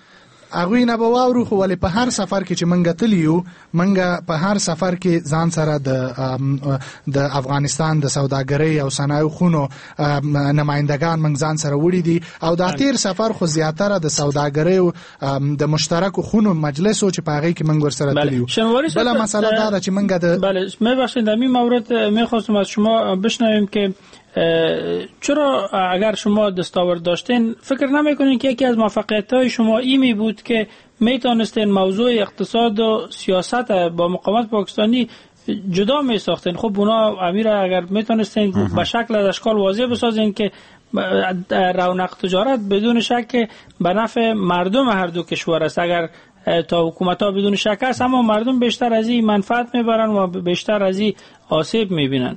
هغه نه به واورو خو ولې په هر سفر کې چې منګه تلیو منګه په هر سفر کې ځان سره د د افغانستان د سوداګرۍ او صنایعو خونو نمائندگان منګ ځان سره وړي دي او دا تیر سفر خو زیاتره د سوداګرۍ او د مشترکو خونو مجلس او چې په هغه کې منګ ور سره تلیو. بله مسئله دا ده چې منګه د بله میبخشید در این مورد میخواستم از شما بشنویم که چرا اگر شما دستاورد داشتین فکر نمیکنین که یکی از موفقیت‌های شما ایمی بود که میتونستین موضوع اقتصاد و سیاست با مقاومت پاکستانی جدا می ساختین؟ خب اونا امیر اگر میتونستین به شکل از اشکال واضح بسازین که رونق تجارت بدون شک به نفع مردم هر دو کشور است. اگر تا حکومت ها بدون شک است اما مردم بیشتر از این منفعت میبرن و بیشتر از این آسیب میبینن.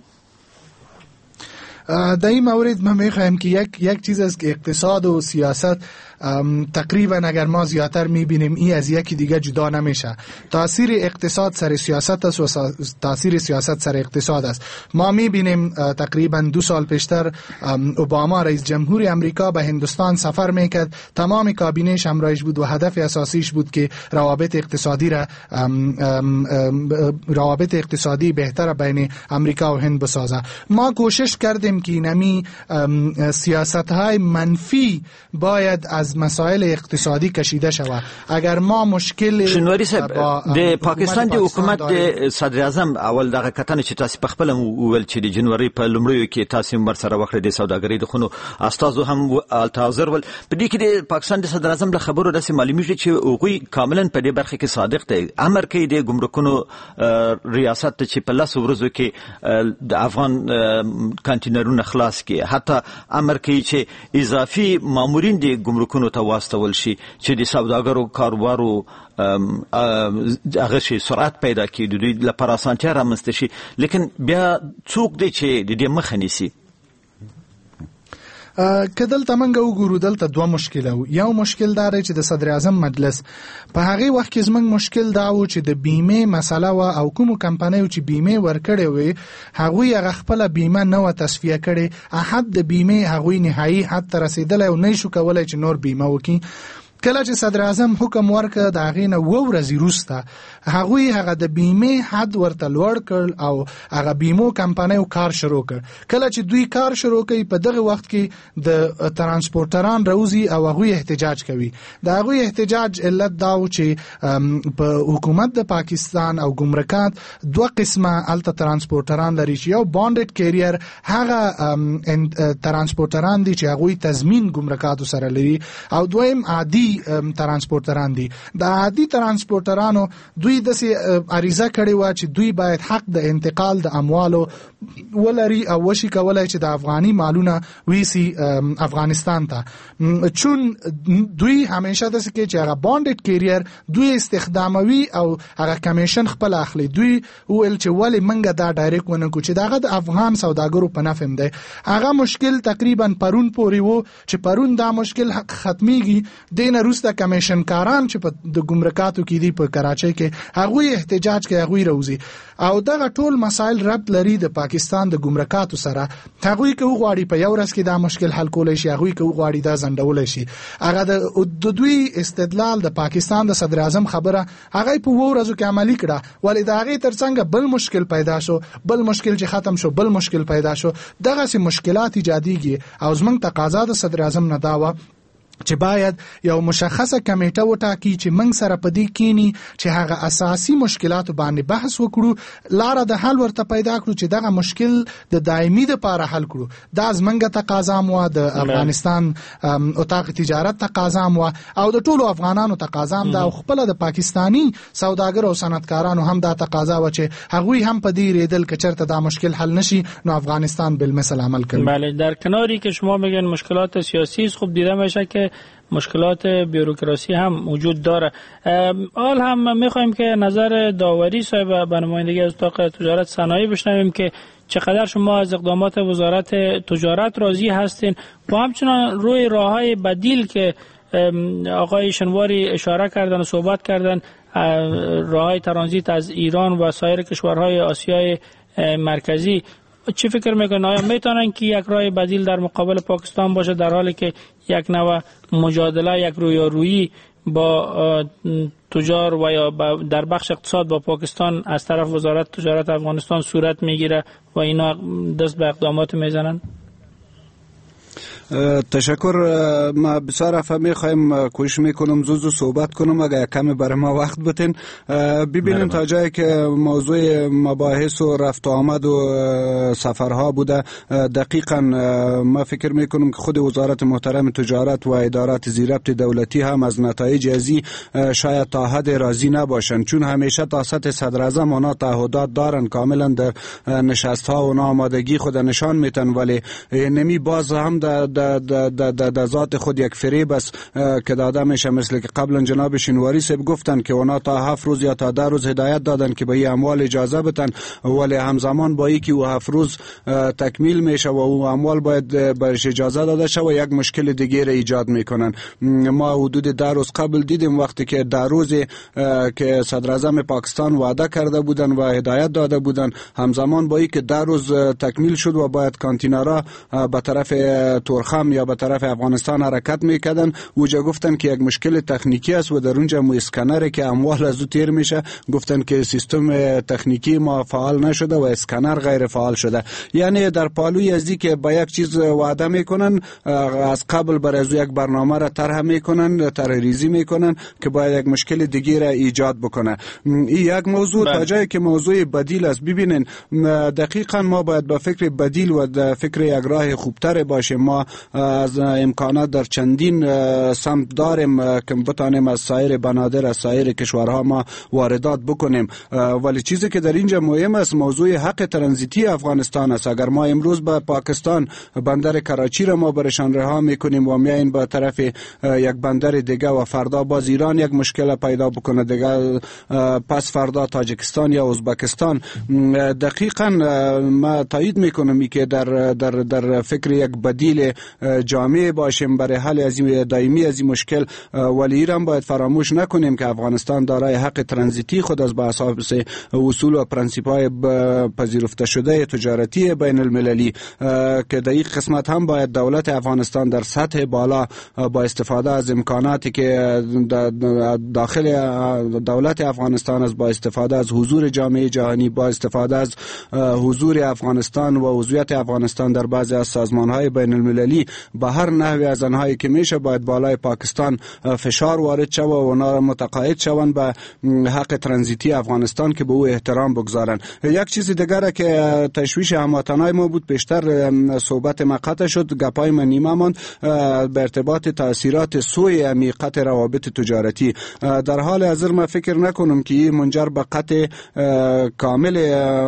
در این مورد من میخوایم که یک یک چیز است که اقتصاد و سیاست تقریبا اگر ما زیادتر میبینیم این از یکی دیگه جدا نمیشه. تاثیر اقتصاد سر سیاست است و تاثیر سیاست سر اقتصاد است. ما میبینیم تقریبا دو سال پیشتر اوباما رئیس جمهور امریکا به هندوستان سفر میکرد، تمام کابینهش همراهش بود و هدف اساسیش بود که روابط اقتصادی را روابط اقتصادی بهتر بین امریکا و هند بسازه. ما کوشش کردیم که نمی سیاست های منفی باید از مسائل اقتصادی کشیده شود. اگر ما مشکل شنواری صاحب د پاکستان د حکومت د صدر اعظم اول دغه کتنه چې تاسو په خپل ویل چې د جنوري په لومړیو کې تاسو مر سره وکړه د سوداګرۍ د خونو استادو هم التازر ول په دې کې د پاکستان د صدر اعظم له خبرو د معلومیږي چې هغوی کاملا په دې برخه کې صادق دي. امر کوي د ګمرکونو ریاست چې په لاس ورځو کې د افغان کانټینرونو خلاص کې حتی امر کوي چې اضافي مامورین د ګمرکونو ته واستول شي چې د سوداګرو کاروبارو هغه شي سرعت پیدا کړي د دوی لپاره اسانتیا رامنځته شي. لیکن بیا څوک دی چې د دې مخه نیسي؟ که دلته منګه وګورو دلته دوه مشکل وو. یو مشکل دا دی چې د صدر اعظم مجلس په هغه وخت کې زمنګ مشکل دا و چې د بیمه مسله وا او کوم کمپنیو چې بیمه ورکړي وي هغه هغه خپل بیمه نه و تصفیه کړي، احد د بیمه هغه نهایی حد ته رسیدل او نه شو کولای چې نور بیمه وکړي. کله چې صدر اعظم حکم ورکړ دا غینه و ورځې وروسته هغه هغه د بیمه حد ورته لوړ کړ او هغه بیمو کمپنیو کار شروع کړ. کله چې دوی کار شروع کوي په دغه وخت کې د ترانسپورټران راوځي او هغه احتجاج کوي. دا هغه احتجاج علت دا و چې په حکومت د پاکستان او ګمرکات دوه قسمه الته ترانسپورټران لري چې یو بانډډ کیریر هغه ترانسپورټران دي چې هغه تضمین ګمرکات سره لري او دویم عادي ترانسپورټران دي. دا عادي ترانسپورټرانو دوی د عریضه کړې و چې دوی باید حق د انتقال د اموالو ولري او وشي کولای چې د افغاني مالونه ویسي افغانستان ته. چون دوی همیشه د سکه چې هغه بانډډ کیریر دوی استخداموي او هغه کمیشن خپل اخلي. دوی ویل چې ولی منګه دا ډایرکټ ونه کو چې داغه د افغان سوداګرو په نفع دی. هغه مشکل تقریبا پرون پوري وو چې پرون دا مشکل ختميږي. دینه روسته کمیشن کاران چې په د ګمرکاتو کې دی په کراچۍ کې هغه احتجاج کوي، هغه روزي او دغه ټول مسایل ربط لري د پاکستان د ګمرکاتو سره. هغه کې غواړي په یو ورځ کې دا مشکل حل کولای شي، هغه کې غواړي دا زندول شي. هغه د دوی استدلال د پاکستان د صدر اعظم خبره هغه په وو ورځو کې عملی کړه، ولې دا هغه ترڅنګ بل مشکل پیدا شو، بل مشکل چې ختم شو، بل مشکل پیدا شو. دغه سي مشکلات ایجاديږي او زمنګ تقاضا د صدر اعظم نه داوه چې باید یو مشخصه کمیټه وټاکي چې موږ سره پدې کینی چې هغه اساسي مشکلات باندې بحث وکړو، لاره د حل ورته پیدا کړو چې دغه مشکل د دایمي لپاره حل کړو. دا زمونږه تقاضا مو د افغانستان اتاق تجارت تقاضا مو او د ټولو افغانانو تقاضا هم دا خپل د پاکستانی سوداګر او صنعتکارانو هم دا تقاضا و چې هغه هم پدې ریدل کچرته دا مشکل حل نشي نو افغانستان بالمثل عمل کوي. بله، در کناری که شما میگن مشکلات سیاسی خوب دیده میشه که مشکلات بیوروکراسی هم وجود داره. حال هم میخوایم که نظر داوری صاحب به نمایندگی از اتاق تجارت صنایع بشنویم که چقدر شما از اقدامات وزارت تجارت راضی هستین و همچنان روی راههای بدیل که آقای شنواری اشاره کردن و صحبت کردن، راههای ترانزیت از ایران و سایر کشورهای آسیای مرکزی، چی فکر میکنن؟ آیا میتونن که یک راه بدیل در مقابل پاکستان باشه در حالی که یک نوع مجادله، یک رویارویی با تجار و یا در بخش اقتصاد با پاکستان از طرف وزارت تجارت افغانستان صورت میگیره و اینا دست به اقدامات میزنن؟ تشکر. ما بسیار افهم میخوایم کوشش میکنم زوزو صحبت کنم اگر کمی برای ما وقت بتین. ببینیم تا جایی که موضوع مباحث و رفت و آمد و سفرها بوده، دقیقا ما فکر میکنم که خود وزارت محترم تجارت و ادارات زیربط دولتی هم از نتایج ازی شاید تا حد راضی نباشن، چون همیشه تا سطح صدر اعظم اونا تعهدات دارن، کاملا در نشست ها و آمادگی خود نشان میتن، ولی نمی باز هم در در ذات خود یک فریب است که داده میشه، مثل که قبلا جناب شینواری صاحب گفتن که اونا تا هفت روز یا تا ده روز هدایت دادن که به این اموال اجازه بدن، ولی همزمان با اینکه او هفت روز تکمیل میشه و او اموال باید برش اجازه داده شه و یک مشکل دیگه را ایجاد میکنن. ما حدود ده روز قبل دیدیم وقتی که ده روزی که صدر اعظم پاکستان وعده کرده بودن و هدایت داده بودن، همزمان با اینکه ده روز تکمیل شد و باید کانتینرها به طرف تورخم یا به طرف افغانستان حرکت میکردن، اوجا گفتن که یک مشکل تکنیکی است و در اونجا مو اسکنر که اموال از او تیر میشه، گفتن که سیستم تکنیکی ما فعال نشده و اسکنر غیر فعال شده. یعنی در پالوی ازی که با یک چیز وعده میکنن، از قبل بر از یک برنامه را طرح میکنن، طرح ریزی میکنن که باید یک مشکل دیگه را ایجاد بکنه. این یک موضوع تا جایی که موضوع بدیل است. ببینین دقیقاً ما باید با فکر بدیل و د فکر یک راه خوبتر باشیم. ما از امکانات در چندین سمت داریم که بتانیم از سایر بنادر از سایر کشورها ما واردات بکنیم، ولی چیزی که در اینجا مهم است موضوع حق ترانزیتی افغانستان است. اگر ما امروز به پاکستان بندر کراچی را ما برشان رها میکنیم و میایم به طرف یک بندر دیگه و فردا باز ایران یک مشکل پیدا بکنه دیگه، پس فردا تاجیکستان یا ازبکستان، دقیقاً ما تایید میکنم که در در در فکر یک بدیل جامع باشیم برای حل از این دائمی از این مشکل، ولی ایران باید فراموش نکنیم که افغانستان دارای حق ترانزیتی خود از با اساس اصول و پرنسیپ‌های پذیرفته شده تجارتی بین المللی که در این قسمت هم باید دولت افغانستان در سطح بالا با استفاده از امکاناتی که داخل دولت افغانستان است، با استفاده از حضور جامعه جهانی، با استفاده از حضور افغانستان و عضویت افغانستان در بعضی از سازمان‌های بین المللی، به هر نحوی از آنهایی که میشه باید بالای پاکستان فشار وارد شود و اونا را متقاعد شوند به حق ترانزیتی افغانستان که به او احترام بگذارن. یک چیز دیگه که تشویش هموطنای ما بود، بیشتر صحبت ما قطع شد، گپای من نیمه ماند به ارتباط تاثیرات سوی عمیقت روابط تجارتی. در حال حاضر ما فکر نکنم که این منجر به قطع کامل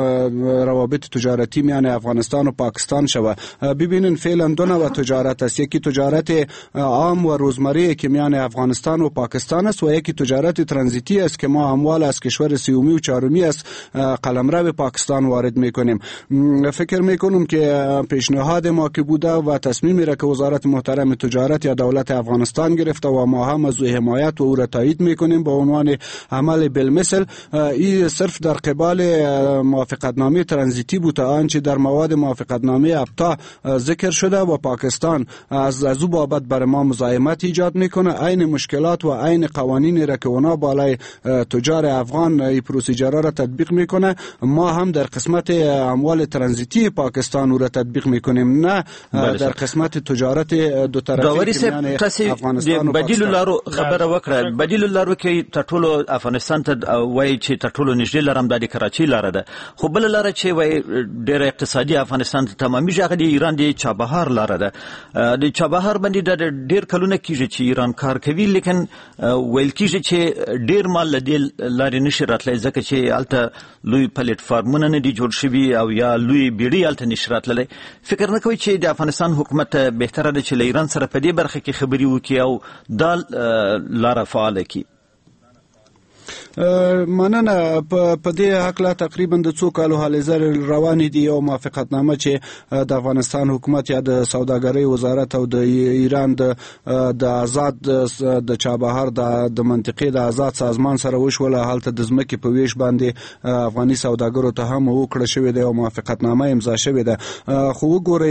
روابط تجارتی میان افغانستان و پاکستان شود. ببینین فعلا دو نوع تجارت است، یکی تجارت عام و روزمره که میان افغانستان و پاکستان است و یکی تجارت ترانزیتی است که ما اموال از کشور سیومی و چهارمی است قلمرو به پاکستان وارد میکنیم. فکر میکنم که پیشنهاد ما که بوده و تصمیمی را که وزارت محترم تجارت یا دولت افغانستان گرفته و ما هم از حمایت و او را تایید میکنیم به عنوان عمل بالمثل، این صرف در قبال موافقتنامه ترانزیتی بوده آنچه در مواد موافقتنامه ابتا ذکر شده و پاکستان از از او بابت بر ما مزاحمت ایجاد میکنه. عین مشکلات و عین قوانینی را که اونا بالای تجار افغان این پروسیجرها را تطبیق میکنه، ما هم در قسمت اموال ترانزیتی پاکستان او را تطبیق میکنیم، نه در قسمت تجارت دو طرفه که میان افغانستان و بدیل لارو خبره وکړه. بدیل لارو کې ټولو افغانستان ته وایي چې ټولو نږدې لارم د کراچۍ لاره ده، خو بل لاره چې وایي ډېر اقتصادي افغانستان ته تمامي ځای د ایران د چابهار لاره ده. د چابهار باندې د ډېر کلونه کېږي چې ایران کار کوي، لیکن ویل کېږي چې ډېر مال له دې لارې نشي راتلی ځکه چې هلته لوی پلیټفارمونه نه دي جوړ شوي او یا لوی بیړۍ هلته نشي راتللی. فکر نه کوي چې د افغانستان حکومت بهتره ده چې له ایران سره په دې برخه کې خبرې وکړي او دا لاره فعاله کړي؟ مننه. په دې حق لا تقریبا د څو کالو حال زر روان دي یو موافقتنامه چې د افغانستان حکومت یا د سوداګرۍ وزارت او د ایران د د آزاد د چابهار د منطقې د آزاد سازمان سره وشوله. حالت د ځمکې په ویش باندې افغاني سوداګرو ته هم وکړه شوې ده او موافقتنامه امضا شوې ده. خو وګورئ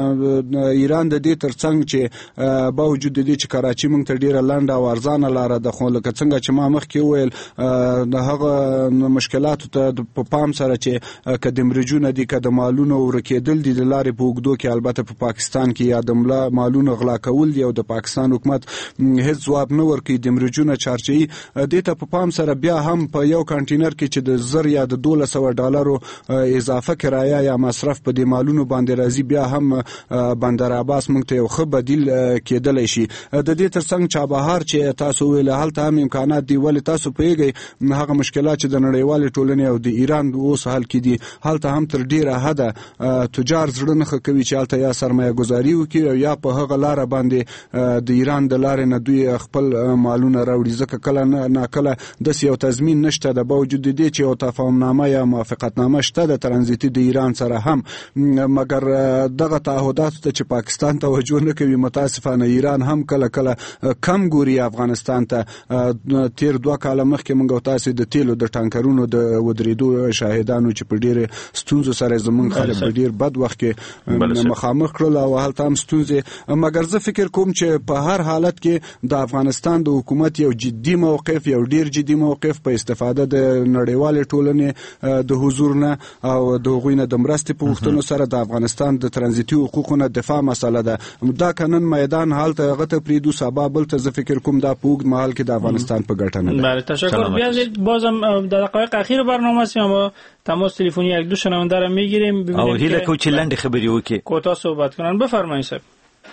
ایران د دې ترڅنګ چې باوجود د دې چې کراچي موږ ته ډیره لنډه او ارزانه لاره ده، خو لکه څنګه چې ما مخکې وویل د هغه مشکلاتو ته په پام سره چې که د مرجونه دي که د مالونو ورکېدل دي د لارې په اوږدو کې، البته په پاکستان کې یا د مالونو غلا کول دي او د پاکستان حکومت هیڅ ځواب نه ورکوي د مرجونه چارچوي، دې ته په پام سره بیا هم په یو کانټینر کې چې د زر یا د دولس سوه ډالرو اضافه کرایه یا مصرف په دې مالونو باندې راځي، بیا هم بندر عباس موږ ته یو ښه بدیل کېدلی شي. د دې ترڅنګ چابهار چې تاسو ویل هلته هم امکانات دي، ولې تاسو پوهیږئ هغه مشکلات چې د نړیوالې ټولنې او د ایران اوس حل کې دي، هلته هم تر ډیره حده تجار زړه نه ښه کوي چې هلته یا سرمایه ګذاري وکړي او یا په هغه لاره باندې د ایران د لارې نه دوی خپل مالونه راوړي، ځکه کله نه کله داسې یو تضمین نشته د باوجود دې چې یو تفاهمنامه یا موافقتنامه شته د ترانزیتي د ایران سره هم، مګر دغه تعهداتو ته چې پاکستان توجه نه کوي متاسفانه ایران هم کله کله کم ګوري افغانستان ته. تیر دوه کاله مخکې موږ او تاسو د تیلو د ټانکرونو د ودرېدو شاهدانو چې په ډېرې ستونزو سره زموږ خلک په ډېر بد وخت کې مخامخ کړل او هلته هم ستونزې، مګر زه فکر کوم چې په هر حالت کې د افغانستان د حکومت یو جدي موقف یو ډیر جدي موقف په استفاده د نړیوالې ټولنې د حضور نه او د هغوی نه د مرستې په غوښتنو سره د افغانستان د ترانزیتي حقوقو نه دفاع مسله ده. دا کنن میدان حالت هغه ته پریدو سبا بل ته زه فکر کوم دا په اوږد مهال کې د افغانستان په ګټه نه ده. بله تشکر. بیا بازم در دقایق اخیر برنامه است ما تماس تلفنی یک دو شنونده را میگیریم او هیله کو چې لنډ خبري وکي کوتاه صحبت کنن. بفرمایید صاحب.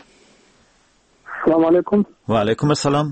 السلام علیکم. و علیکم السلام.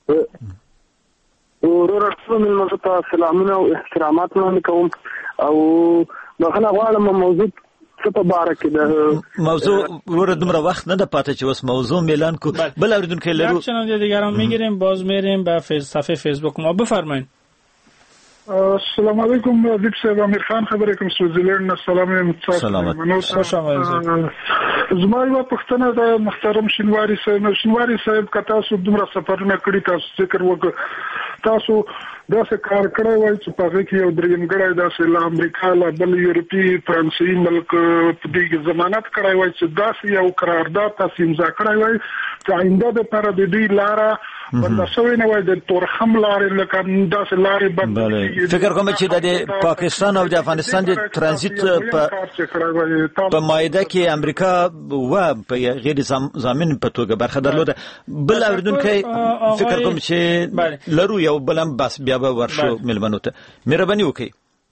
ورور ټول ملمنو ته سلامونه او احترامات وړاندې کوم او بخښنه غواړم موضوع څه په باره کې ده. موضوع ورور دومره وخت نه ده پاته چې وس موضوع اعلان کو بل اوریدونکو لرو چنان دیگران میگیریم باز میریم به صفحه فیسبوک ما. بفرمایید. السلام علیکم حبیب صاحب. امیر خان خبرې کوم سویزرلند. السلام علیکم. خوش آمدید. زما یو پوښتنه ده محترم شینواری صاحب. شینواری صاحب که تاسو دومره سفرونه کړي تاسو ذکر وکړ تاسو داسې کار کړی وای چې په هغه کې یو درېیمګړی داسې له امریکا له بل یورپي فرانسوي ملک په دې ضمانت کړی وای چې داسې یو قرارداد تاسو امضا کړی وای چې آینده دپاره د دوی لاره بنده شوې نه وای د تورخم لارې لکه داسې لارې بند. فکر کوم چې د پاکستان او د افغانستان د ترانزیت په مایده کې امریکا و په غیر ضامن په توګه برخه درلوده. بل اوریدونکو فکر کوم چې لرو یو بلم بس بیا به ورشو ملمنو ته. مهرباني وکړئ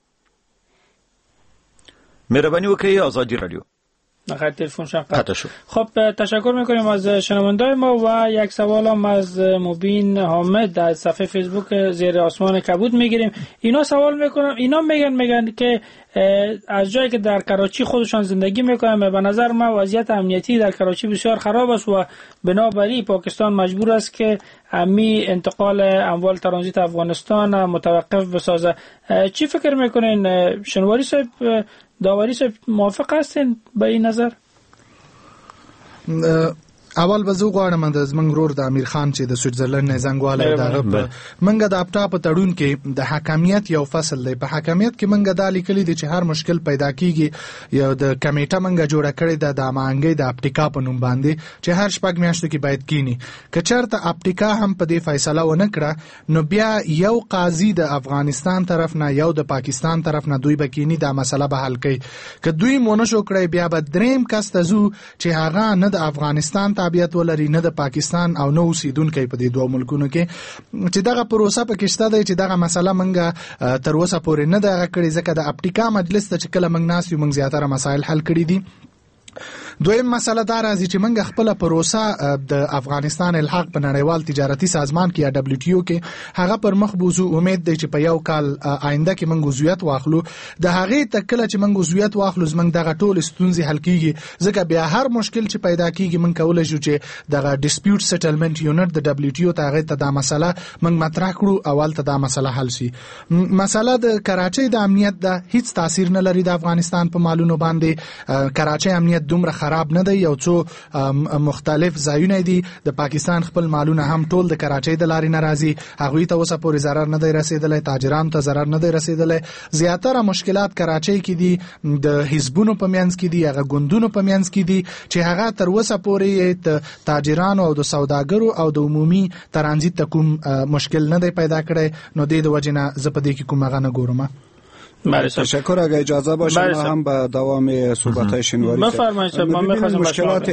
مهرباني وکړئ آزادی رادیو. نخیر تلفن شم قطع شد. خب تشکر میکنیم از شنوندای ما و یک سوال هم از مبین حامد در صفحه فیسبوک زیر آسمان کبود میگیریم. اینا سوال میکنم اینا میگن میگن که از جایی که در کراچی خودشان زندگی میکنن به نظر ما وضعیت امنیتی در کراچی بسیار خراب است و بنابراین پاکستان مجبور است که امی انتقال اموال ترانزیت افغانستان متوقف بسازه. چی فکر میکنین شنواری صاحب داوری صاحب موافق هستین به این نظر؟ اول به زه غواړم د زمونږ ورور د امیر خان چې د سویټزرلند نه زنګوالی دغه منګه د اپټا په تړون کې د حاکمیت یو فصل دی. په حاکمیت کې منګه دا لیکلي دي چې هر مشکل پیدا کیږي یو د کمیټه منګه جوړه کړې ده د مانګې د اپټیکا په نوم باندې چې هر شپږ میاشتو کې باید کینی. که چېرته اپټیکا هم په دې فیصله ونه کړه نو بیا یو قاضي د افغانستان طرف نه یو د پاکستان طرف نه دوی به کینی دا مسله به حل کوي. که دوی مونږ شو کړی بیا به دریم کس ته ځو چې هغه نه د افغانستان تابعیت ولري نه د پاکستان او نه اوسیدونکی په دې دوه ملکونو کې چې دغه پروسه پکې شته دی چې دغه مسله منګه تر اوسه پورې نه ده کړې ځکه د اپټیکا مجلس ته چې کله موږ ناست یو موږ زیاتره مسایل حل کړي دي. دویم مسله دا راځي چې موږ خپل پروسه د افغانستان الحاق په نړیوال تجارتي سازمان کې یا دبليو ټي او کې هغه پر مخ بوزو. امید دی چې په یو کال آینده کې موږ عضویت واخلو. د هغې تکله چې موږ عضویت واخلو زموږ دغه ټول ستونزې حل کیږي، ځکه بیا هر مشکل چې پیدا کیږي موږ کولای شو چې دغه ډیسپیوټ سیټلمنټ یونټ د دبليو ټي او ته هغه ته دا مسله موږ مطرح کړو، اول ته دا مسله حل شي. مسله د کراچۍ د امنیت دا هیڅ تاثیر نه لري د افغانستان په مالونو باندې. کراچۍ امنیت دومره خراب نه دی، یو څو مختلف ځایونه دي د پاکستان خپل مالونه هم ټول د کراچۍ د لارې نه راځي، هغوی ته اوسه پورې ضرر نه دی رسیدلی، تاجرانو ته ضرر نه دی رسیدلی. زیاتره مشکلات کراچۍ کې دي، د حزبونو په منځ کې دي، هغه ګوندونو په منځ کې دي چې هغه تر اوسه پورې د تاجرانو او د سوداګرو او د عمومي ترانزیت ته کوم مشکل نه دی پیدا کړی. نو د دې وجې نه زه په دې کې کوم هغه نه ګورم. بله تشکر. اگر اجازه باشه ما هم به دوام صحبت‌های شنواری بفرمایید. ما می‌خواستم مشکلات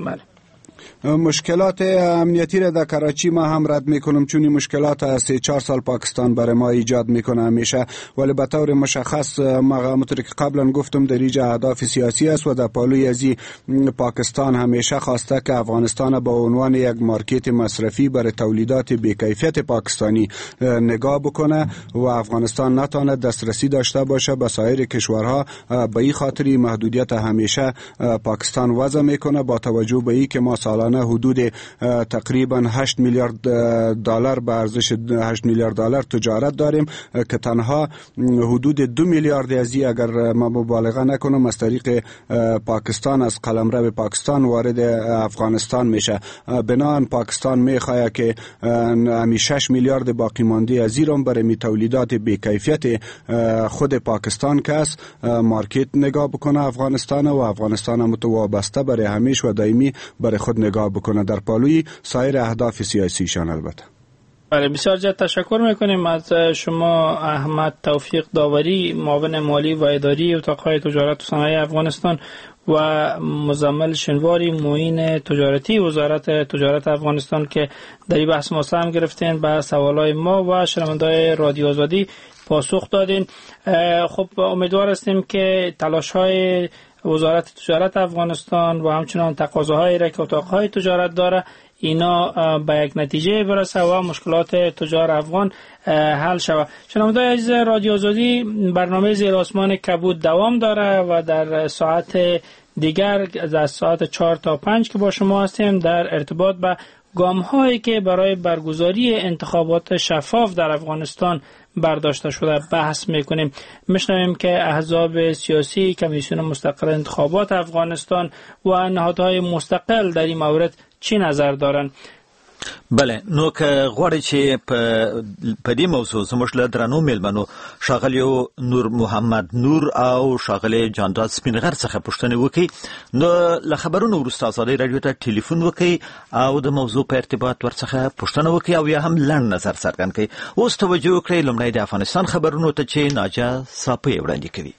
مشکلات امنیتی را در کراچی ما هم رد میکنم، چون این مشکلات از سه چهار سال پاکستان برای ما ایجاد میکنه همیشه، ولی به طور مشخص ما همونطور که قبلا گفتم در اینجا اهداف سیاسی است و در پالوی ازی پاکستان همیشه خواسته که افغانستان با عنوان یک مارکت مصرفی برای تولیدات بی‌کیفیت پاکستانی نگاه بکنه و افغانستان نتونه دسترسی داشته باشه به سایر کشورها. به این خاطر محدودیت همیشه پاکستان وضع میکنه، با توجه به این که ما سالانه حدود تقریبا هشت میلیارد دلار به ارزش هشت میلیارد دلار تجارت داریم که تنها حدود دو میلیارد ازی اگر ما مبالغه نکنم از طریق پاکستان از قلمرو به پاکستان وارد افغانستان میشه. بنابراین پاکستان میخواد که همی شش میلیارد باقی مانده ازی را برای می تولیدات بی‌کیفیت خود پاکستان که است مارکت نگاه بکنه افغانستان و افغانستان هم تو وابسته برای همیشه و دائمی برای خود نگاه بکنه در پالوی سایر اهداف سیاسیشان. البته بله بسیار زیاد تشکر میکنیم از شما احمد توفیق داوری، معاون مالی و اداری اتاقهای تجارت و صنایع افغانستان و مزمل شنواری، معین تجارتی وزارت تجارت افغانستان که در این بحث مصاحبه گرفتین به سوالای ما و شنونده‌های رادیو آزادی پاسخ دادین. خب امیدوار هستیم که تلاش‌های وزارت تجارت افغانستان و همچنان تقاضاهایی را که اتاقهای تجارت داره اینا به یک نتیجه برسه و مشکلات تجار افغان حل شود. شنونده‌های عزیز رادیو آزادی، برنامه زیر آسمان کبود دوام داره و در ساعت دیگر در ساعت چهار تا پنج که با شما هستیم در ارتباط به گام هایی که برای برگزاری انتخابات شفاف در افغانستان برداشته شده بحث میکنیم. میشنویم که احزاب سیاسی، کمیسیون مستقل انتخابات افغانستان و نهادهای مستقل در این مورد چی نظر دارن. بله، نو که غواړئ چې په دې موضوع زموږ له درنو میلمنو ښاغلي نور محمد نور او ښاغلي جانداد سپینغر څخه پوښتنې وکړئ، نو له خبرونو وروسته ازادۍ راډیو ته ټلیفون وکړئ او د موضوع په ارتباط ورڅخه پوښتنه وکړئ او یا هم لنډ نظر څرګند کړئ. اوس توجه وکړئ لومړی د افغانستان خبرونو ته چې ناجا صافی وړاندې کوي.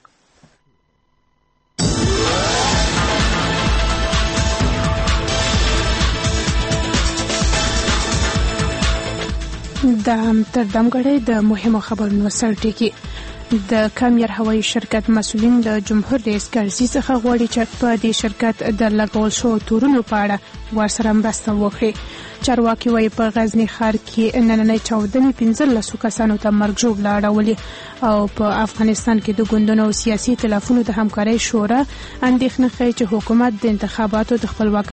د امستردام غړي د مهمو خبرونو سرټکی. د کامیر هوایي شرکت مسؤلین د جمهور رئیس کرزي څخه غواړي چې په دې شرکت د لګول شو تورونو په اړه ورسره مرسته وکړي. چارواکي وايي په غزنی ښار کې نننۍ چاودنې پنځلسو کسانو ته مرګ ژوبله اړولې او په افغانستان کې د ګوندونو او سیاسي ائتلافونو د همکارۍ شورا اندېښنه ښیي چې حکومت د انتخاباتو د خپلواک